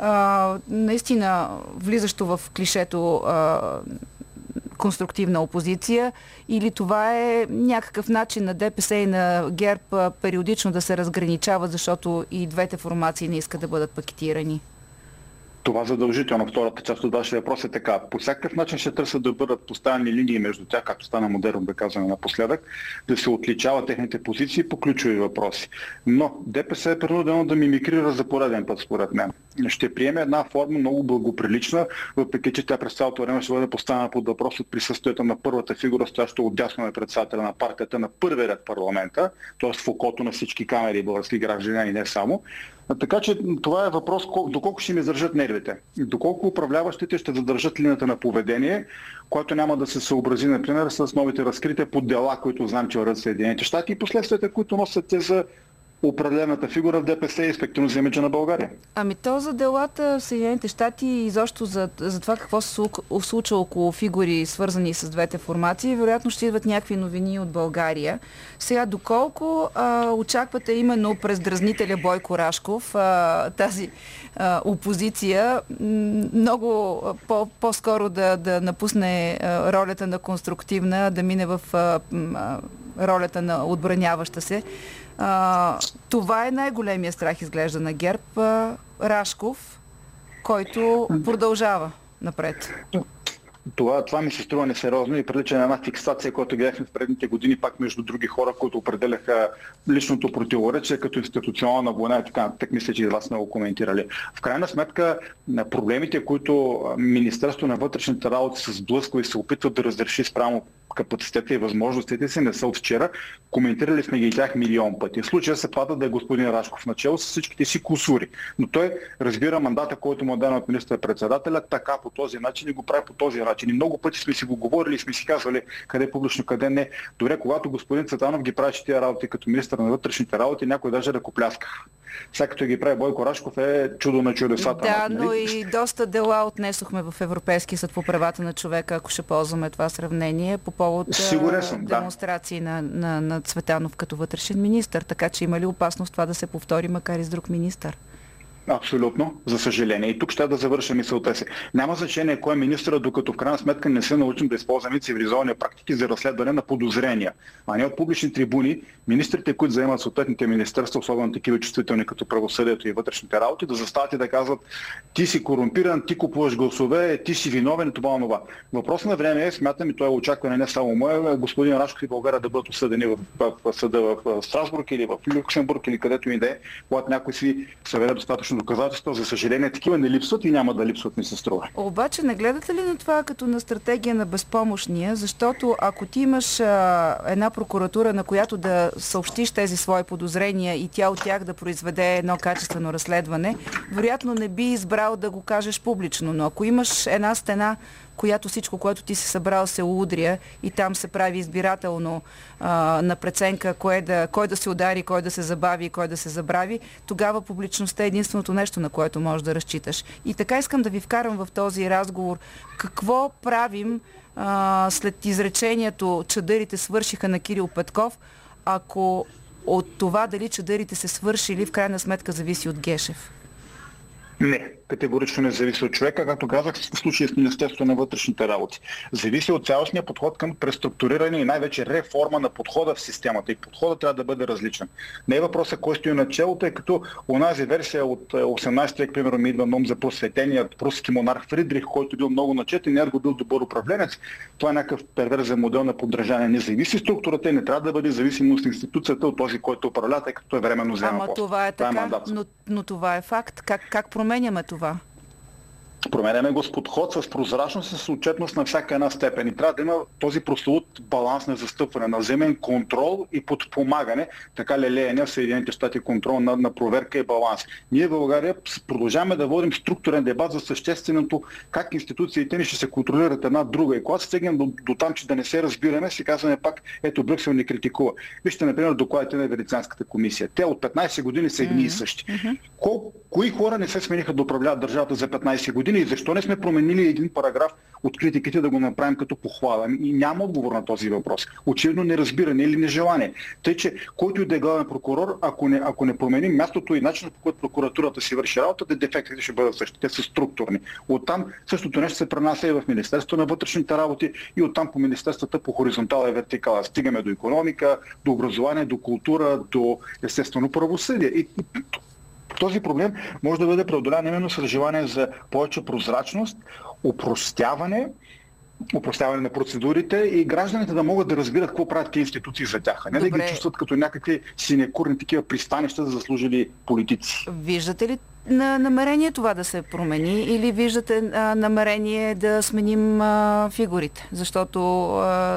Наистина, влизащо в клишето конструктивна опозиция, или това е някакъв начин на ДПС и на ГЕРБ периодично да се разграничават, защото и двете формации не искат да бъдат пакетирани? Това задължително. Втората част от вашия въпрос е така. По всякакъв начин ще търсят да бъдат поставени линии между тях, както стана модерно да казваме напоследък, да се отличават техните позиции по ключови въпроси. Но ДПС е принудено да мимикрира за пореден път, според мен. Ще приеме една форма много благоприлична, въпреки че тя през цялото време ще бъде поставена под въпрос от присъствието на първата фигура, стояща отдясно на председателя на партията на първия ред парламента, т.е. в окото на всички камери и български граждани, и не само. Така че това е въпрос доколко ще им издържат нервите, доколко управляващите ще задържат линията на поведение, което няма да се съобрази, например, с новите разкрития по дела, които знам, че вървят Съединените щати и последствията, които носят те за определената фигура в ДПС и ефективно за имиджа на България. Ами то за делата в Съединените щати и изобщо за това какво се случва около фигури, свързани с двете формации, вероятно ще идват някакви новини от България. Сега, доколко очаквате именно през дразнителя Бойко Рашков тази опозиция много по-скоро да напусне ролята на конструктивна, да мине в ролята на отбраняваща се? Това е най-големия страх, изглежда, на ГЕРБ, Рашков, който продължава напред. Това ми се струва несериозно и прилича на една фиксация, която гледахме в предните години пак между други хора, които определяха личното противоречие като институционална война и така. Так мисля, че и вас сме го коментирали. В крайна сметка проблемите, които Министерството на вътрешните работи се сблъсква и се опитва да разреши спрямо капацитета и възможностите си, не са от вчера. Коментирали сме ги и тях милион пъти. В случая се пада да е господин Рашков начало с всичките си кусури. Но той разбира мандата, който му е дан от министър-председателя, така по този начин и го прави по този начин. И много пъти сме си го говорили и сме си казвали къде е публично, къде не. Дори когато господин Цветанов ги правеше тия работи като министър на вътрешните работи, някой даже ръкоплясках. Сега като ги прави Бойко Рашков е чудо на чудесата. Да, но и доста дела отнесохме в Европейския съд по правата на човека, ако ще ползваме това сравнение, по повод демонстрации на Цветанов като вътрешен министър. Така че има ли опасност това да се повтори, макар и с друг министър? Абсолютно, за съжаление. И тук ще да завърша мисълта си. Няма значение кой е министър, докато в крайна сметка не се научим да използваме цивилизовани практики за разследване на подозрения. А не от публични трибуни, министрите, които заемат съответните министерства, особено такива чувствителни като правосъдието и вътрешните работи, да застават и да казват: ти си корумпиран, ти купуваш гласове, ти си виновен, това. Въпрос на време е, смятам, и това е очакване не само мое, господин Рашков и България да бъдат осъдени в съда в Страсбург или в Люксембург или където и да е, когато някой си събере достатъчно доказателства. За съжаление, такива не липсват и няма да липсват, ми се струва. Обаче не гледате ли на това като на стратегия на безпомощния? Защото ако ти имаш една прокуратура, на която да съобщиш тези свои подозрения и тя от тях да произведе едно качествено разследване, вероятно не би избрал да го кажеш публично. Но ако имаш една стена, която всичко, което ти си събрал, се удря и там се прави избирателно на преценка кой да се удари, кой да се забави и кой да се забрави, тогава публичността е единственото нещо, на което можеш да разчиташ. И така искам да ви вкарам в този разговор. Какво правим след изречението "чадърите свършиха" на Кирил Петков, ако от това дали чадърите се свършили в крайна сметка зависи от Гешев? Не. категорично не зависи от човека, както казах в случая с Министерството на вътрешните работи. Зависи от цялостния подход към преструктуриране и най-вече реформа на подхода в системата. И подходът трябва да бъде различен. Не е въпросът кой стои на челото, тъй като онази версия от 18 век, примерно, ми идва ном за просветеният пруски монарх Фридрих, който бил много начетен и ерго бил добър управленец. Това е някакъв перверзен модел на поддържане. Не зависи структурата и не трябва да бъде зависимост на институцията от този, който управлява, тъй като е временно взема пост. Това е така, но това е факт. Как променяме това? Променяме го с подход, с прозрачност, с отчетност на всяка една степен. И трябва да има този прословут баланс на застъпване, на взаимен контрол и подпомагане, така лелеяне в Съединените щати контрол на проверка и баланс. Ние в България продължаваме да водим структурен дебат за същественото как институциите ни ще се контролират една друга. И когато стигнем до там, че да не се разбираме, си казваме пак, ето Брюксел ни критикува. Вижте, например, докладите на Венецианската комисия. Те от 15 години са едни и същи. Кои хора не се смениха да управляват държавата за 15 години и защо не сме променили един параграф от критиките да го направим като похвала? И няма отговор на този въпрос. Очевидно неразбиране или нежелание. Тъй, че който и да е главен прокурор, ако не променим мястото и начинът, по който прокуратурата си върши работа, дефектите ще бъдат същите. Те са структурни. Оттам същото нещо се пренася и в Министерството на вътрешните работи и оттам по министерствата по хоризонтала и вертикала. Стигаме до икономика, до образование, до култура, до естествено правосъдие. И този проблем може да бъде преодолян именно с желание за повече прозрачност, упростяване на процедурите и гражданите да могат да разбират какво правят тези институции за тях, а не да ги чувстват като някакви синекурни такива пристанища за заслужили политици. Виждате ли намерение това да се промени или виждате намерение да сменим фигурите? Защото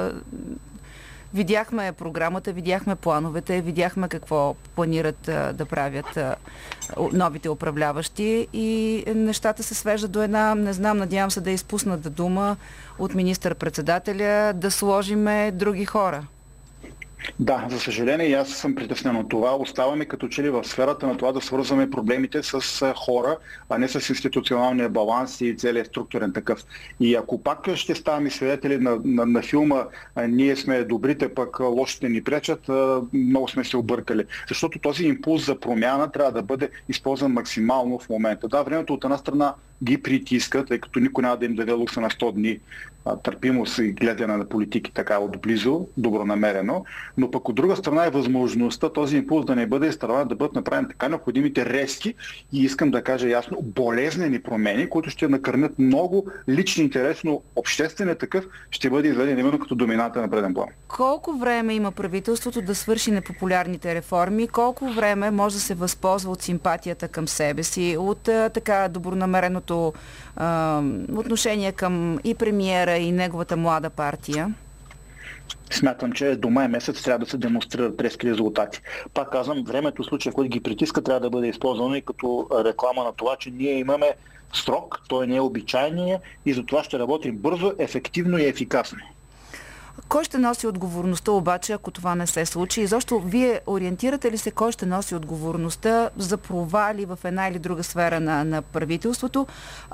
видяхме програмата, видяхме плановете, видяхме какво планират да правят новите управляващи и нещата се свеждат до една, не знам, надявам се да изпуснат дума от министър-председателя, да сложиме други хора. Да, за съжаление и аз съм притеснен от това. Оставаме като че ли в сферата на това да свързваме проблемите с хора, а не с институционалния баланс и целият структурен такъв. И ако пак ще ставаме свидетели на филма "Ние сме добрите, пък лошите ни пречат", много сме се объркали. Защото този импулс за промяна трябва да бъде използван максимално в момента. Да, времето от една страна ги притиска, тъй като никой няма да им даде лукса на 100 дни търпимост и гледане на политики така отблизо, добронамерено, но пък от друга страна е възможността този импулс да не бъде изтърван, да бъдат направени така необходимите резки и искам да кажа ясно, болезнени промени, които ще накърнят много лични интерес, но общественият такъв ще бъде изведен именно като доминанта на преден план. Колко време има правителството да свърши непопулярните реформи? Колко време може да се възползва от симпатията към себе си, от така добронамереното отношение към и премиера, и неговата млада партия? Смятам, че до май месец трябва да се демонстрират резки резултати. Пак казвам, времето в случая, който ги притиска, трябва да бъде използвано и като реклама на това, че ние имаме срок, той не е обичайния и затова ще работим бързо, ефективно и ефикасно. Кой ще носи отговорността обаче, ако това не се случи? И защо вие ориентирате ли се кой ще носи отговорността за провали в една или друга сфера на правителството?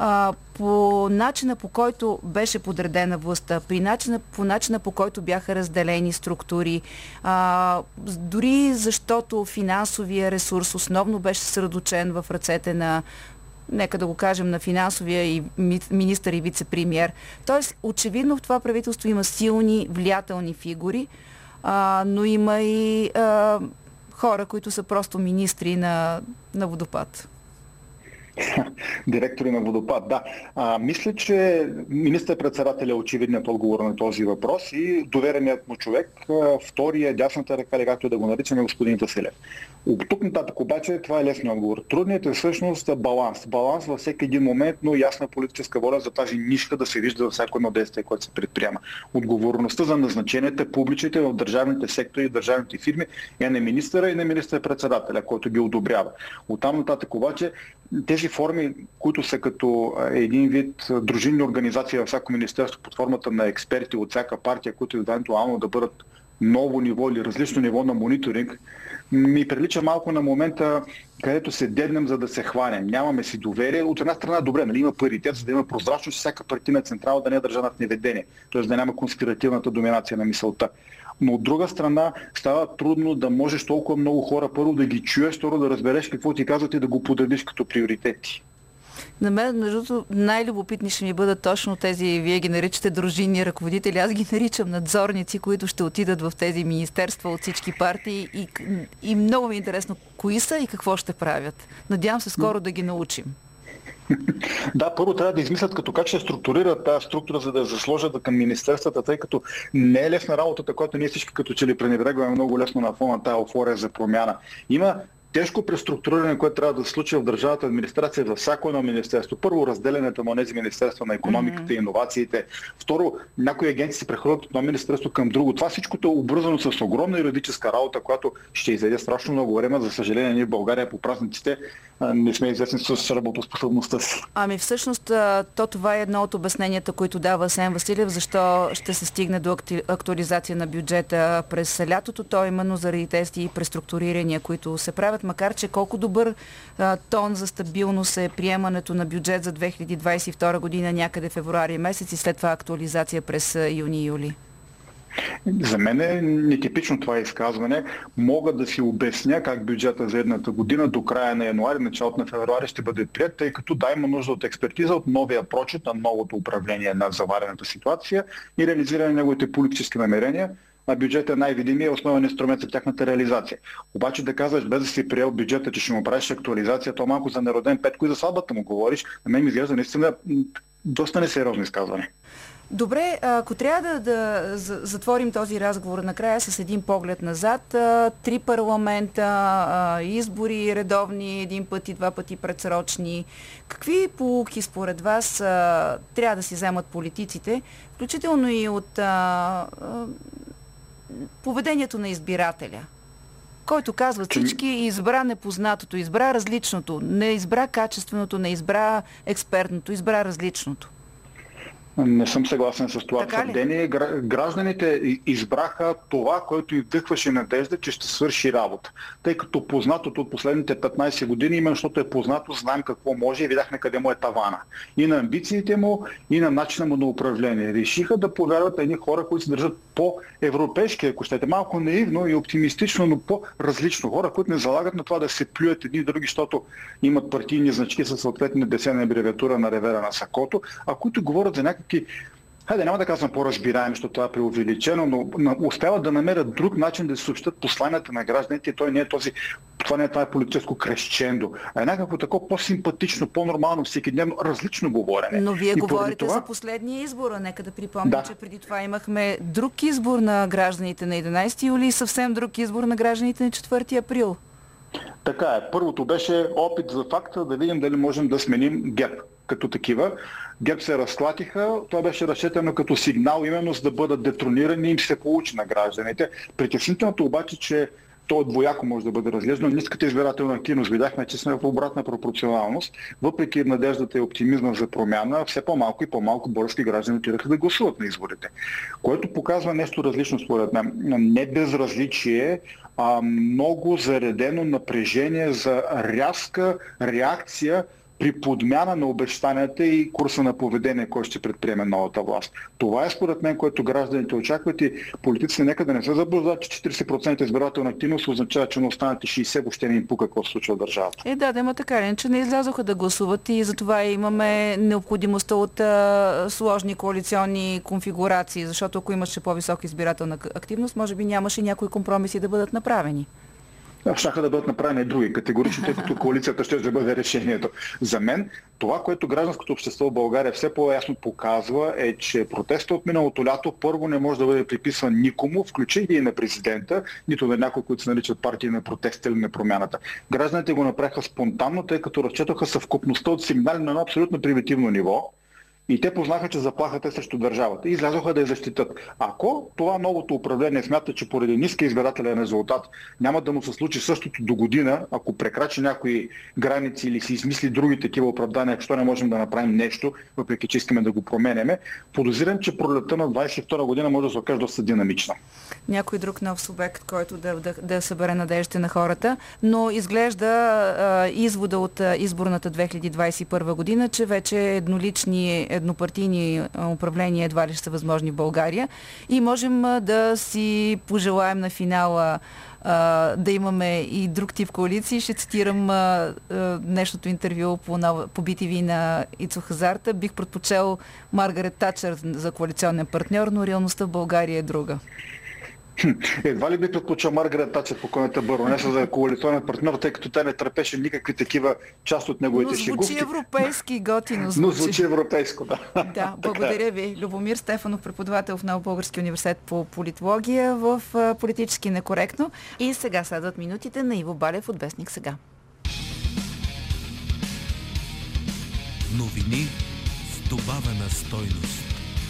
По начина, по който беше подредена властта, по начина, по който бяха разделени структури, дори защото финансовия ресурс основно беше съсредоточен в ръцете на, нека да го кажем, на финансовия и министър и вице-премиер. Тоест, очевидно в това правителство има силни, влиятелни фигури, но има и хора, които са просто министри на водопад. Директори на водопад, да. Мисля, че министър-председателя е очевидният отговор на този въпрос и довереният му човек, втория, дясната ръка, както да го наричаме, господин Василев. От тук нататък обаче това е лесният отговор. Трудният е всъщност баланс. Баланс във всеки един момент, но ясна политическа воля за тази нишка да се вижда във всяко едно действие, което се предприема. Отговорността за назначенията, публичните в държавните сектори и държавните фирми е на министъра и на министър-председателя, който ги одобрява. Оттам нататък обаче тези форми, които са като един вид дружинни организации във всяко министерство под формата на експерти от всяка партия, които евентуално да бъдат ново ниво или различно ниво на мониторинг, ми прилича малко на момента, където се деднем, за да се хванем. Нямаме си доверие. От една страна добре, нали има паритет, за да има прозрачност, всяка партийна централа да не е държана в неведение, т.е. да няма конспиративната доминация на мисълта. Но от друга страна става трудно да можеш толкова много хора първо да ги чуеш, второ да разбереш какво ти казват и да го подредиш като приоритети. На мен, между другото, най-любопитни ще ми бъдат точно тези, вие ги наричате дружинни ръководители, аз ги наричам надзорници, които ще отидат в тези министерства от всички партии и много ми е интересно кои са и какво ще правят. Надявам се скоро да ги научим. Да, първо трябва да измислят как ще структурират тази структура, за да я засложат към министерствата, тъй като не е лесна работата, която ние всички като че ли пренебрегваме много лесно на фона тази еуфория за промяна. Има тежко преструктуриране, което трябва да се случи в държавната администрация във всяко едно министерство. Първо, разделянето на тези министерства на икономиката и иновациите. Второ, някои агенции се преходят от едно министерство към друго. Това всичкото е обвързано с огромна юридическа работа, която ще изяде страшно много време. За съжаление, ние в България по празниците не сме известни с работоспособността си. Ами всъщност това е едно от обясненията, които дава Асен Василев, защо ще се стигне до актуализация на бюджета през лятото. То именно заради тези преструктурирания, които се правят, макар че колко добър тон за стабилност е приемането на бюджет за 2022 година някъде февруари месец и след това актуализация през юни-юли. За мен е нетипично това изказване. Мога да си обясня как бюджета за едната година до края на януари, началото на февруари ще бъде приет, тъй като има нужда от експертиза, от новия прочит на новото управление на заварената ситуация и реализиране на неговите политически намерения. А бюджет е най-видимия основен инструмент за тяхната реализация. Обаче да казваш, без да си приел бюджета, че ще му правиш актуализация, то малко за нероден Петко и за сватбата му говориш, на мен ми изглежда наистина доста несериозно изказване. Добре, ако трябва да затворим този разговор накрая с един поглед назад, 3 парламента, избори редовни, един път и 2 пъти предсрочни. Какви поуки според вас трябва да си вземат политиците, включително и от поведението на избирателя, който казва всички, избра непознатото, избра различното, не избра качественото, не избра експертното, избра различното? Не съм съгласен с това твърдение. Гражданите избраха това, което и вдъхваше надежда, че ще свърши работа. Тъй като познатото от последните 15 години, именно защото е познато, знаем какво може и видяхме къде му е тавана. И на амбициите му, и на начина му на управление. Решиха да повярват едни хора, които се държат по-европейски, ако щете, малко наивно и оптимистично, но по-различно. Хора, които не залагат на това да се плюят едни и други, защото имат партийни значки със съответни десена абревиатура на ревера на сакото, а които говорят за някакви, няма да казвам по-разбираеми, защото това е преувеличено, но успяват да намерят друг начин да се съобщат посланията на гражданите. Това не е политическо крещендо, а е някакво такова по-симпатично, по-нормално, всекидневно, различно говорене. Но вие говорите за последния избор, а нека да припомня, че преди това имахме друг избор на гражданите на 11 юли и съвсем друг избор на гражданите на 4 април. Така е. Първото беше опит за факта да видим дали можем да сменим ГЕРБ като такива. ГЕРБ се разклатиха, това беше разчетено като сигнал, именно за да бъдат детронирани и им се получи на гражданите. Притеснителното обаче, че то двояко може да бъде разглеждано. Ниската избирателна активност, видяхме, че сме в обратна пропорционалност. Въпреки надеждата и оптимизма за промяна, все по-малко и по-малко български граждани отидаха да гласуват на изборите. Което показва нещо различно според мен. Не безразличие, а много заредено напрежение за рязка реакция при подмяна на обещанията и курса на поведение, който ще предприеме новата власт. Това е според мен, което гражданите очакват и политиците нека да не се заблуждават, че 40% избирателна активност означава, че на останалите 60% въобще не им пука какво се случва в държавата. Да, има така, че не излязоха да гласуват и затова имаме необходимостта от сложни коалиционни конфигурации, защото ако имаше по-висока избирателна активност, може би нямаше някои компромиси да бъдат направени. Щяха да бъдат направени други категорично, тъй като коалицията ще да бъде решението. За мен това, което гражданското общество в България все по-ясно показва, е, че протестът от миналото лято първо не може да бъде приписван никому, включително и на президента, нито на някои, които се наричат партии на протеста или на промяната. Гражданите го направиха спонтанно, тъй като разчетоха съвкупността от сигнали на едно абсолютно примитивно ниво. И те познаха, че заплахата е срещу държавата и излязоха да я защитат. Ако това новото управление смята, че поради ниска избирателен резултат няма да му се случи същото до година, ако прекрачи някои граници или си измисли други такива оправдания, що не можем да направим нещо, въпреки че искаме да го променяме, подозирам, че пролетта на 22 година може да се окаже доста динамична. Някой друг нов субект, който да събере надеждите на хората, но изглежда извода от изборната 2021 година, че вече еднопартийни управления едва ли ще са възможни в България и можем да си пожелаем на финала да имаме и друг тип коалиции. Ще цитирам днешното интервю по BTV на Ицо Хазарта. Бих предпочел Маргарет Тачър за коалиционен партньор, но реалността в България е друга. Едва ли би предпочел Маргарет Тачър, покойната баронеса, за коалиционен партньор, тъй като тя не търпеше никакви такива част от неговите шегувки. Но звучи европейски, готино звучи. Но звучи европейско, да. Да, благодаря ви. Любомир Стефанов, преподавател в Нов български университет по политология в Политически некоректно. И сега следват минутите на Иво Балев от Вестник Сега. Новини с добавена стойност.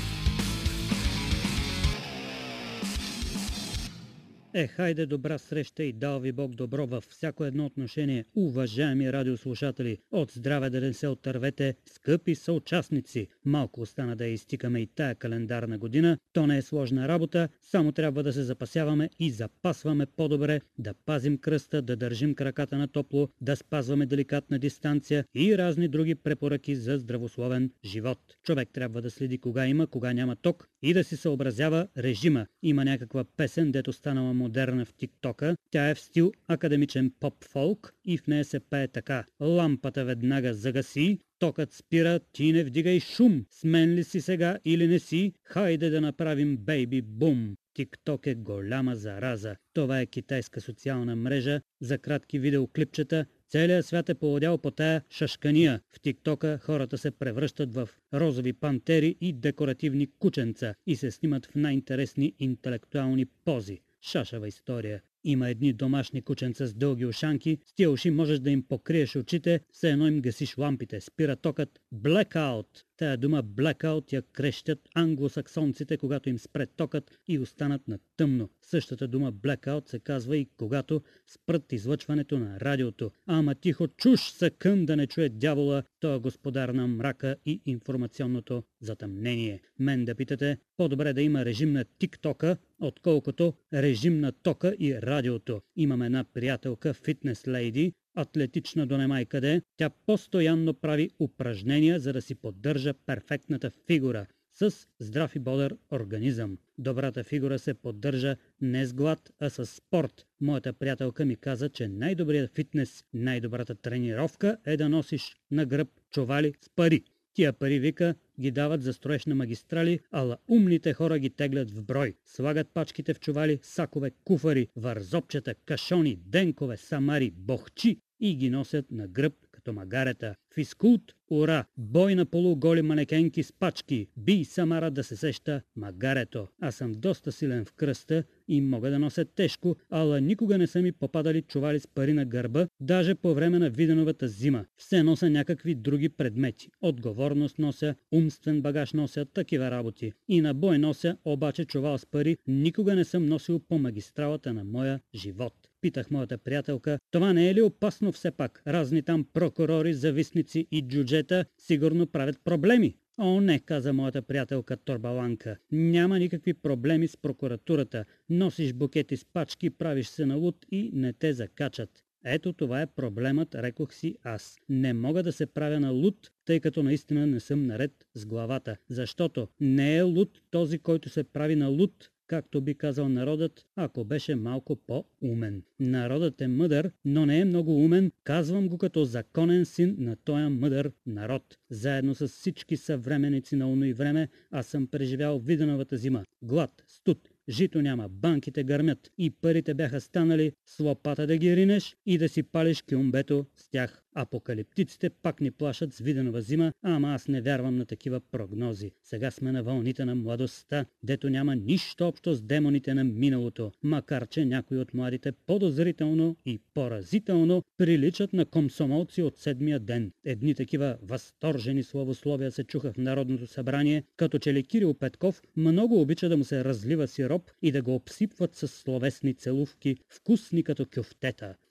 Хайде, добра среща и дал ви Бог добро във всяко едно отношение, уважаеми радиослушатели. От здраве да не се отървете, скъпи съучастници. Малко остана да я изтикаме и тая календарна година. То не е сложна работа, само трябва да се запасяваме и запасваме по-добре, да пазим кръста, да държим краката на топло, да спазваме деликатна дистанция и разни други препоръки за здравословен живот. Човек трябва да следи кога има, кога няма ток и да си съобразява режима. Има някаква песен, дето станала модерна в тиктока. Тя е в стил академичен поп-фолк и в нея се пее така: лампата веднага загаси, токът спира, ти не вдигай шум. Смен ли си сега или не си? Хайде да направим бейби бум. Тикток е голяма зараза. Това е китайска социална мрежа за кратки видеоклипчета. Целият свят е поводял по тая шашкания. В тиктока хората се превръщат в розови пантери и декоративни кученца и се снимат в най-интересни интелектуални пози. Шашава история. Има едни домашни кученца с дълги ушанки. С тия уши можеш да им покриеш очите, все едно им гасиш лампите. Спира токът. Blackout. Тая дума blackout я крещят англосаксонците, когато им спре токът и останат на тъмно. Същата дума blackout се казва и когато спрат излъчването на радиото. Ама тихо, чуш съкън да не чуе дявола, той е господар на мрака и информационното затъмнение. Мен да питате, по-добре да има режим на тиктока, отколкото режим на тока и радиото. Имам една приятелка, фитнес лейди, атлетична до немай къде. Тя постоянно прави упражнения, за да си поддържа перфектната фигура с здрав и бодър организъм. Добрата фигура се поддържа не с глад, а с спорт. Моята приятелка ми каза, че най-добрият фитнес, най-добрата тренировка е да носиш на гръб чували с пари. Тия пари, вика, ги дават за строеж на магистрали, ала умните хора ги теглят в брой. Слагат пачките в чували, сакове, куфари, вързопчета, кашони, денкове, самари, бохчи и ги носят на гръб като магарета. Физкулт, ура! Бой на полуголи манекенки с пачки. Бий Самара да се сеща магарето. Аз съм доста силен в кръста и мога да нося тежко, ала никога не са ми попадали чували с пари на гърба, даже по време на Виденовата зима. Все нося някакви други предмети. Отговорност нося, умствен багаж нося, такива работи. И на бой нося, обаче чувал с пари никога не съм носил по магистралата на моя живот. Питах моята приятелка, това не е ли опасно все пак? Разни там прокурори, завистници и джуджета сигурно правят проблеми. О, не, каза моята приятелка Торбаланка. Няма никакви проблеми с прокуратурата. Носиш букети с пачки, правиш се на луд и не те закачат. Ето това е проблемът, рекох си аз. Не мога да се правя на луд, тъй като наистина не съм наред с главата. Защото не е луд този, който се прави на луд, както би казал народът, ако беше малко по-умен. Народът е мъдър, но не е много умен, казвам го като законен син на тоя мъдър народ. Заедно с всички съвременици на оно и време, аз съм преживял Виденовата зима. Глад, студ, жито няма, банките гърмят и парите бяха станали с лопата да ги ринеш и да си палиш кюмбето с тях. Апокалиптиците пак ни плашат с Виденова зима, ама аз не вярвам на такива прогнози. Сега сме на вълните на младостта, дето няма нищо общо с демоните на миналото, макар че някои от младите подозрително и поразително приличат на комсомолци от седмия ден. Едни такива възторжени славословия се чуха в Народното събрание, като че ли Кирил Петков много обича да му се разлива сироп и да го обсипват с словесни целувки, вкусни като кюфтета.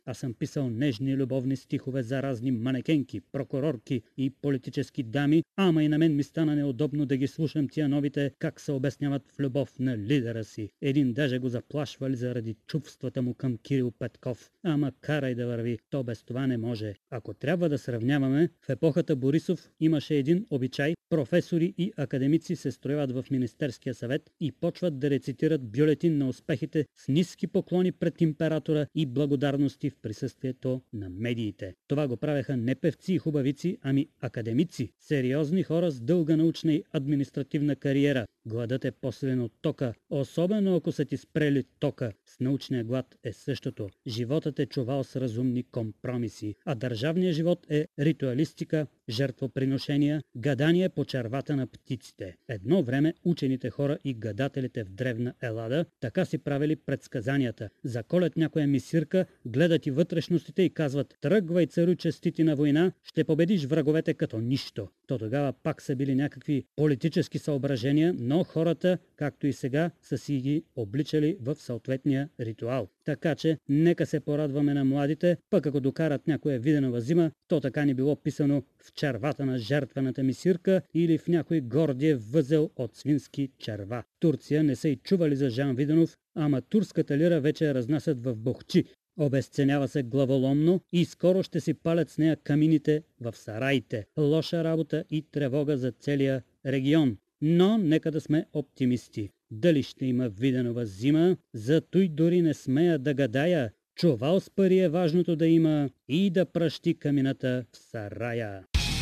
Аз съм писал нежни любовни стихове за разни манекенки, прокурорки и политически дами, ама и на мен ми стана неудобно да ги слушам тия новите как се обясняват в любов на лидера си. Един даже го заплашвали заради чувствата му към Кирил Петков. Ама карай да върви, то без това не може. Ако трябва да сравняваме, в епохата Борисов имаше един обичай, професори и академици се строяват в Министерския съвет и почват да рецитират бюлетин на успехите с ниски поклони пред императора и благодарности в присъствието на медиите. Това го правеха не певци и хубавици, ами академици, сериозни хора с дълга научна и административна кариера. Гладът е по-силен от тока, особено ако са ти спрели тока. С научния глад е същото. Животът е чувал с разумни компромиси, а държавният живот е ритуалистика, жертвоприношения, гадание по червата на птиците. Едно време учените хора и гадателите в древна Елада така си правили предсказанията. Заколят някоя мисирка, гледат и вътрешностите и казват: тръгвай, царю, честити на война, ще победиш враговете като нищо. То тогава пак са били някакви политически съображения, но хората, както и сега, са си ги обличали в съответния ритуал. Така че, нека се порадваме на младите, пък ако докарат някоя Виденова зима, то така ни било писано в червата на жертвената мисирка или в някой гордиев възел от свински черва. Турция не са и чували за Жан Виденов, ама турската лира вече я разнасят в бохчи. Обезценява се главоломно и скоро ще си палят с нея камините в сараите. Лоша работа и тревога за целия регион. Но нека да сме оптимисти. Дали ще има Виденова зима, за той дори не смея да гадая. Чувал с пари е важното да има и да пращи камината в сарая.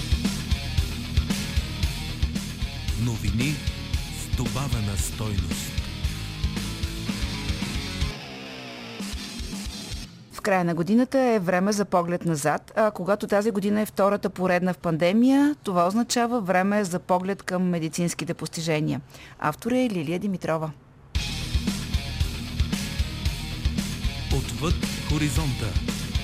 Новини с добавена стойност. В края на годината е време за поглед назад, а когато тази година е втората поредна в пандемия, това означава време за поглед към медицинските постижения. Автор е Лилия Димитрова. Отвъд хоризонта.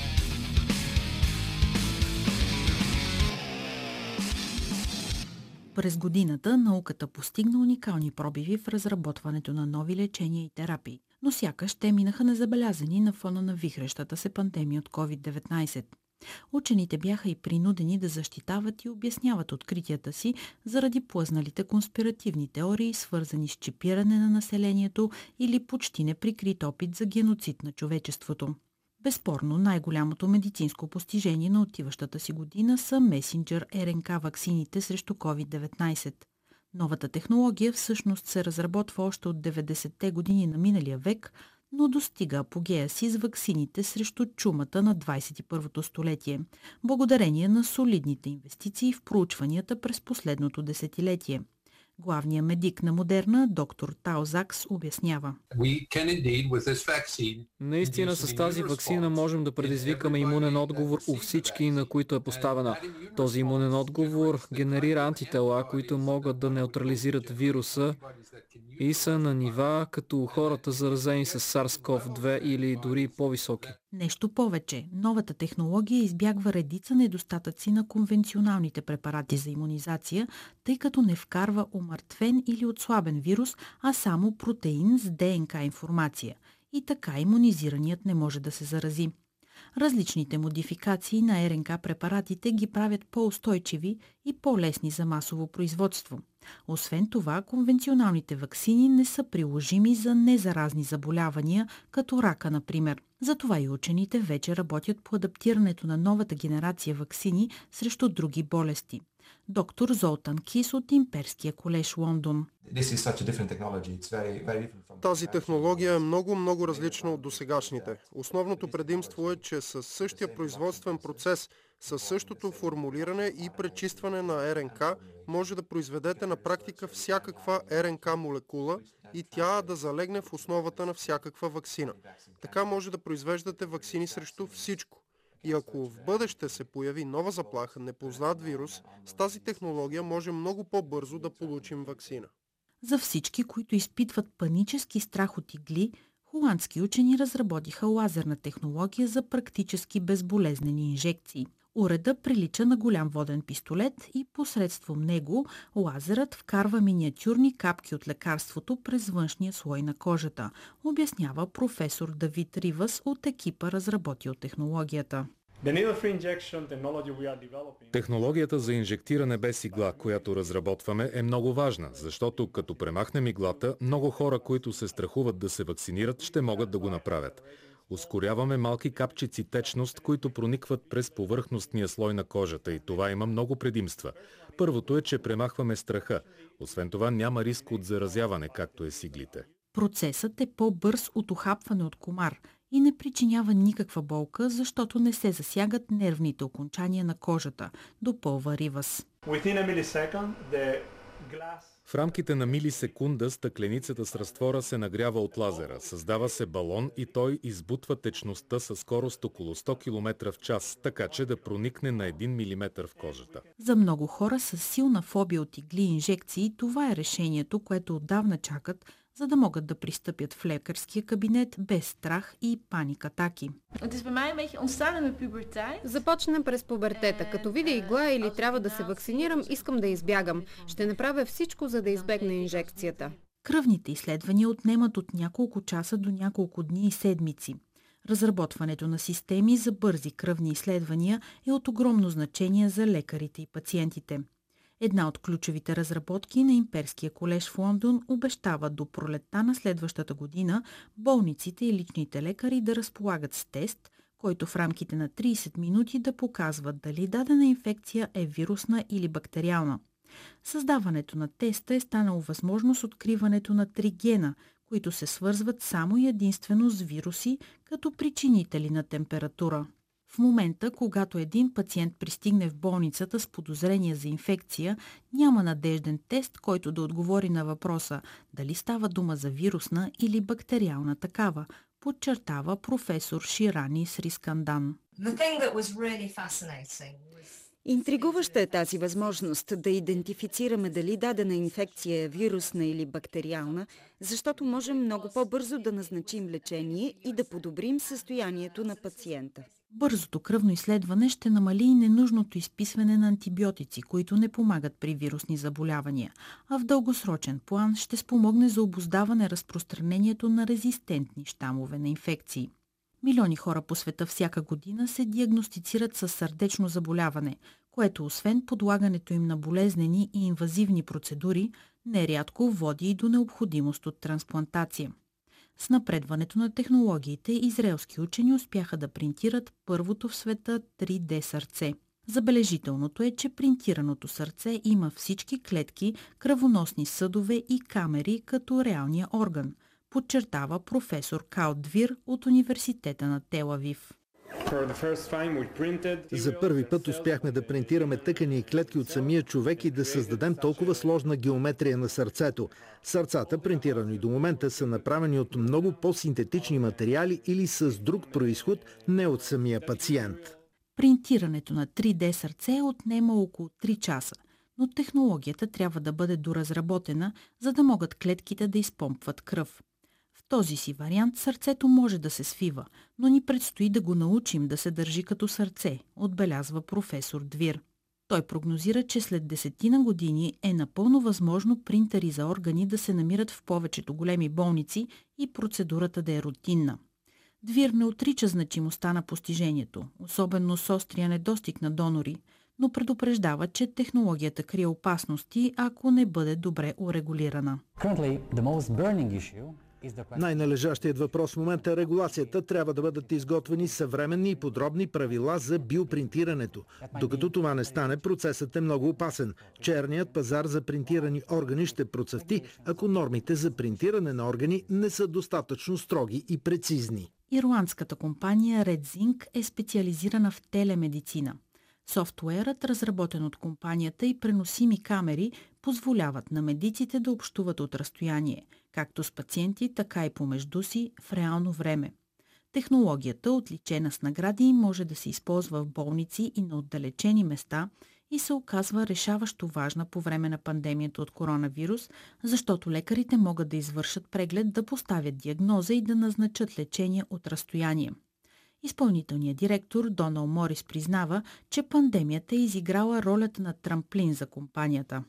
През годината науката постигна уникални пробиви в разработването на нови лечения и терапии, но сякаш те минаха незабелязани на фона на вихрещата се пандемия от COVID-19. Учените бяха и принудени да защитават и обясняват откритията си заради плъзналите конспиративни теории, свързани с чипиране на населението или почти неприкрит опит за геноцид на човечеството. Безспорно, най-голямото медицинско постижение на отиващата си година са месенджер РНК ваксините срещу COVID-19. Новата технология всъщност се разработва още от 90-те години на миналия век, но достига апогея си с ваксините срещу чумата на 21-то столетие, благодарение на солидните инвестиции в проучванията през последното десетилетие. Главният медик на Модерна, доктор Тао Закс, обяснява. Наистина с тази ваксина можем да предизвикаме имунен отговор у всички, на които е поставена. Този имунен отговор генерира антитела, които могат да неутрализират вируса и са на нива като хората заразени с SARS-CoV-2 или дори по-високи. Нещо повече, новата технология избягва редица недостатъци на конвенционалните препарати за имунизация, тъй като не вкарва умъртвен или отслабен вирус, а само протеин с ДНК информация. И така имунизираният не може да се зарази. Различните модификации на РНК препаратите ги правят по-устойчиви и по-лесни за масово производство. Освен това, конвенционалните ваксини не са приложими за незаразни заболявания, като рака, например. Затова и учените вече работят по адаптирането на новата генерация ваксини срещу други болести. Доктор Золтан Кис от Имперския колеж Лондон. Тази технология е много различна от досегашните. Основното предимство е, че със същия производствен процес, със същото формулиране и пречистване на РНК, може да произведете на практика всякаква РНК молекула и тя да залегне в основата на всякаква ваксина. Така може да произвеждате ваксини срещу всичко. И ако в бъдеще се появи нова заплаха, непознат вирус, с тази технология може много по-бързо да получим ваксина. За всички, които изпитват панически страх от игли, Холандски учени разработиха лазерна технология за практически безболезнени инжекции. Уреда прилича на голям воден пистолет и посредством него лазерът вкарва миниатюрни капки от лекарството през външния слой на кожата, обяснява професор Давид Ривас от екипа, разработил технологията. Технологията за инжектиране без игла, която разработваме, е много важна, защото като премахнем иглата, много хора, които се страхуват да се вакцинират, ще могат да го направят. Ускоряваме малки капчици течност, които проникват през повърхностния слой на кожата и това има много предимства. Първото е, че премахваме страха. Освен това няма риск от заразяване, както е с иглите. Процесът е по-бърз от ухапване от комар и не причинява никаква болка, защото не се засягат нервните окончания на кожата, допълва Ривас. В рамките на милисекунда стъкленицата с разтвора се нагрява от лазера. Създава се балон и той избутва течността със скорост около 100 км в час, така че да проникне на 1 мм в кожата. За много хора с силна фобия от игли и инжекции, това е решението, което отдавна чакат, за да могат да пристъпят в лекарския кабинет без страх и паникатаки. Започна през пубертета. Като видя игла или трябва да се вакцинирам, искам да избягам. Ще направя всичко, за да избегна инжекцията. Кръвните изследвания отнемат от няколко часа до няколко дни и седмици. Разработването на системи за бързи кръвни изследвания е от огромно значение за лекарите и пациентите. Една от ключовите разработки на Имперския колеж в Лондон обещава до пролетта на следващата година болниците и личните лекари да разполагат с тест, който в рамките на 30 минути да показва дали дадена инфекция е вирусна или бактериална. Създаването на теста е станало възможно с откриването на 3 гена, които се свързват само и единствено с вируси като причинители на температура. В момента, когато един пациент пристигне в болницата с подозрение за инфекция, няма надежден тест, който да отговори на въпроса дали става дума за вирусна или бактериална такава, подчертава професор Ширани Срискандан. Интригуваща е тази възможност да идентифицираме дали дадена инфекция е вирусна или бактериална, защото можем много по-бързо да назначим лечение и да подобрим състоянието на пациента. Бързото кръвно изследване ще намали и ненужното изписване на антибиотици, които не помагат при вирусни заболявания, а в дългосрочен план ще спомогне за обуздаване разпространението на резистентни щамове на инфекции. Милиони хора по света всяка година се диагностицират със сърдечно заболяване, което освен подлагането им на болезнени и инвазивни процедури, нерядко води и до необходимост от трансплантация. С напредването на технологиите, израелски учени успяха да принтират първото в света 3D сърце. Забележителното е, че принтираното сърце има всички клетки, кръвоносни съдове и камери като реалния орган, подчертава професор Као Двир от Университета на Тел Авив. За първи път успяхме да принтираме тъкани и клетки от самия човек и да създадем толкова сложна геометрия на сърцето. Сърцата, принтирани до момента, са направени от много по-синтетични материали или с друг произход, не от самия пациент. Принтирането на 3D сърце отнема около 3 часа, но технологията трябва да бъде доразработена, за да могат клетките да изпомпват кръв. В този си вариант сърцето може да се свива, но ни предстои да го научим да се държи като сърце, отбелязва професор Двир. Той прогнозира, че след 10 години е напълно възможно принтери за органи да се намират в повечето големи болници и процедурата да е рутинна. Двир не отрича значимостта на постижението, особено с острия недостиг на донори, но предупреждава, че технологията крие опасности, ако не бъде добре урегулирана. Най-належащият въпрос в момента е регулацията. Трябва да бъдат изготвени съвременни и подробни правила за биопринтирането. Докато това не стане, процесът е много опасен. Черният пазар за принтирани органи ще процъфти, ако нормите за принтиране на органи не са достатъчно строги и прецизни. Ирландската компания RedZinc е специализирана в телемедицина. Софтуерът, разработен от компанията, и преносими камери позволяват на медиците да общуват от разстояние, както с пациенти, така и помежду си в реално време. Технологията, отличена с награди, може да се използва в болници и на отдалечени места и се оказва решаващо важна по време на пандемията от коронавирус, защото лекарите могат да извършат преглед, да поставят диагноза и да назначат лечение от разстояние. Изпълнителният директор Донал Морис признава, че пандемията е изиграла ролята на трамплин за компанията.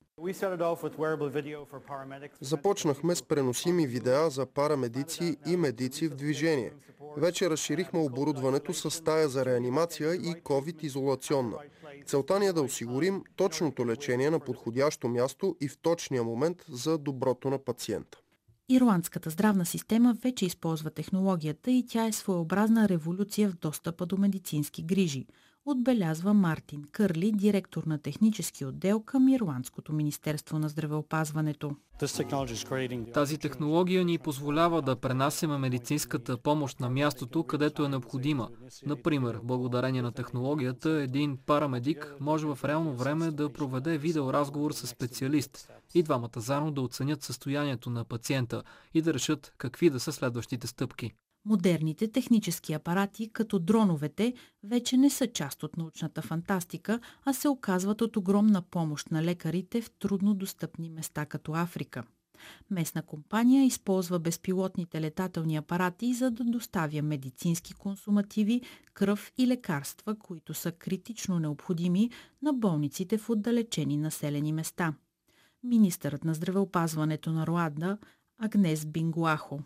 Започнахме с преносими видеа за парамедици и медици в движение. Вече разширихме оборудването с стая за реанимация и COVID-изолационна. Целта ни е да осигурим точното лечение на подходящо място и в точния момент за доброто на пациента. Ирландската здравна система вече използва технологията и тя е своеобразна революция в достъпа до медицински грижи, отбелязва Мартин Кърли, директор на технически отдел към Ирландското министерство на здравеопазването. Тази технология ни позволява да пренасяме медицинската помощ на мястото, където е необходима. Например, благодарение на технологията, един парамедик може в реално време да проведе видеоразговор с специалист и двамата заедно да оценят състоянието на пациента и да решат какви да са следващите стъпки. Модерните технически апарати, като дроновете, вече не са част от научната фантастика, а се оказват от огромна помощ на лекарите в трудно достъпни места като Африка. Местна компания използва безпилотните летателни апарати, за да доставя медицински консумативи, кръв и лекарства, които са критично необходими на болниците в отдалечени населени места. Министърът на здравеопазването на Руанда Агнес Бингуахо.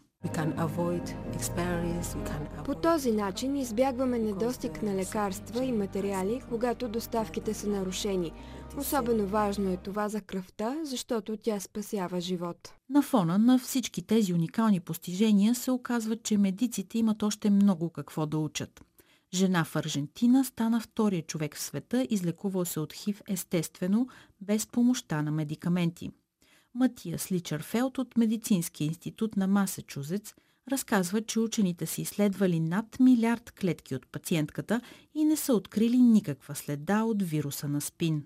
По този начин избягваме недостиг на лекарства и материали, когато доставките са нарушени. Особено важно е това за кръвта, защото тя спасява живот. На фона на всички тези уникални постижения се оказва, че медиците имат още много какво да учат. Жена в Аржентина стана втория човек в света, излекувал се от ХИВ естествено, без помощта на медикаменти. Матиас Личърфелд от Медицинския институт на Масачузетс разказва, че учените са изследвали над 1 милиард клетки от пациентката и не са открили никаква следа от вируса на СПИН.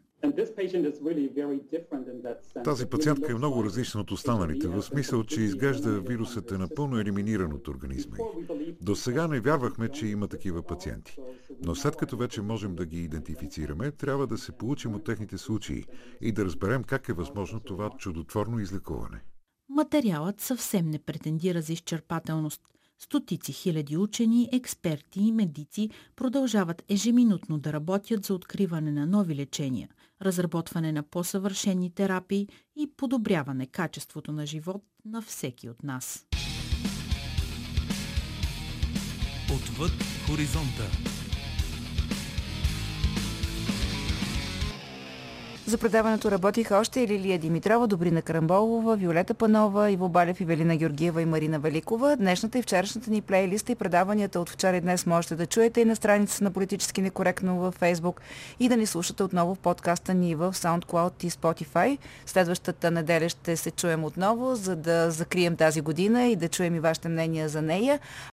Тази пациентка е много различна от останалите, в смисъл, че изглежда вирусът е напълно елиминиран от организма й. До сега не вярвахме, че има такива пациенти. Но след като вече можем да ги идентифицираме, трябва да се получим от техните случаи и да разберем как е възможно това чудотворно излекуване. Материалът съвсем не претендира за изчерпателност. Стотици хиляди учени, експерти и медици продължават ежеминутно да работят за откриване на нови лечения, разработване на по-съвършени терапии и подобряване качеството на живот на всеки от нас. Отвъд хоризонта. За предаването работиха още Лилия Димитрова, Добрина Карамболова, Виолета Панова, Иво Балев, Ивелина Георгиева и Марина Великова. Днешната и вчерашната ни плейлиста и предаванията от вчера и днес можете да чуете и на страницата на Политически некоректно във Facebook и да ни слушате отново в подкаста ни в SoundCloud и Spotify. Следващата неделя ще се чуем отново, за да закрием тази година и да чуем и вашите мнения за нея.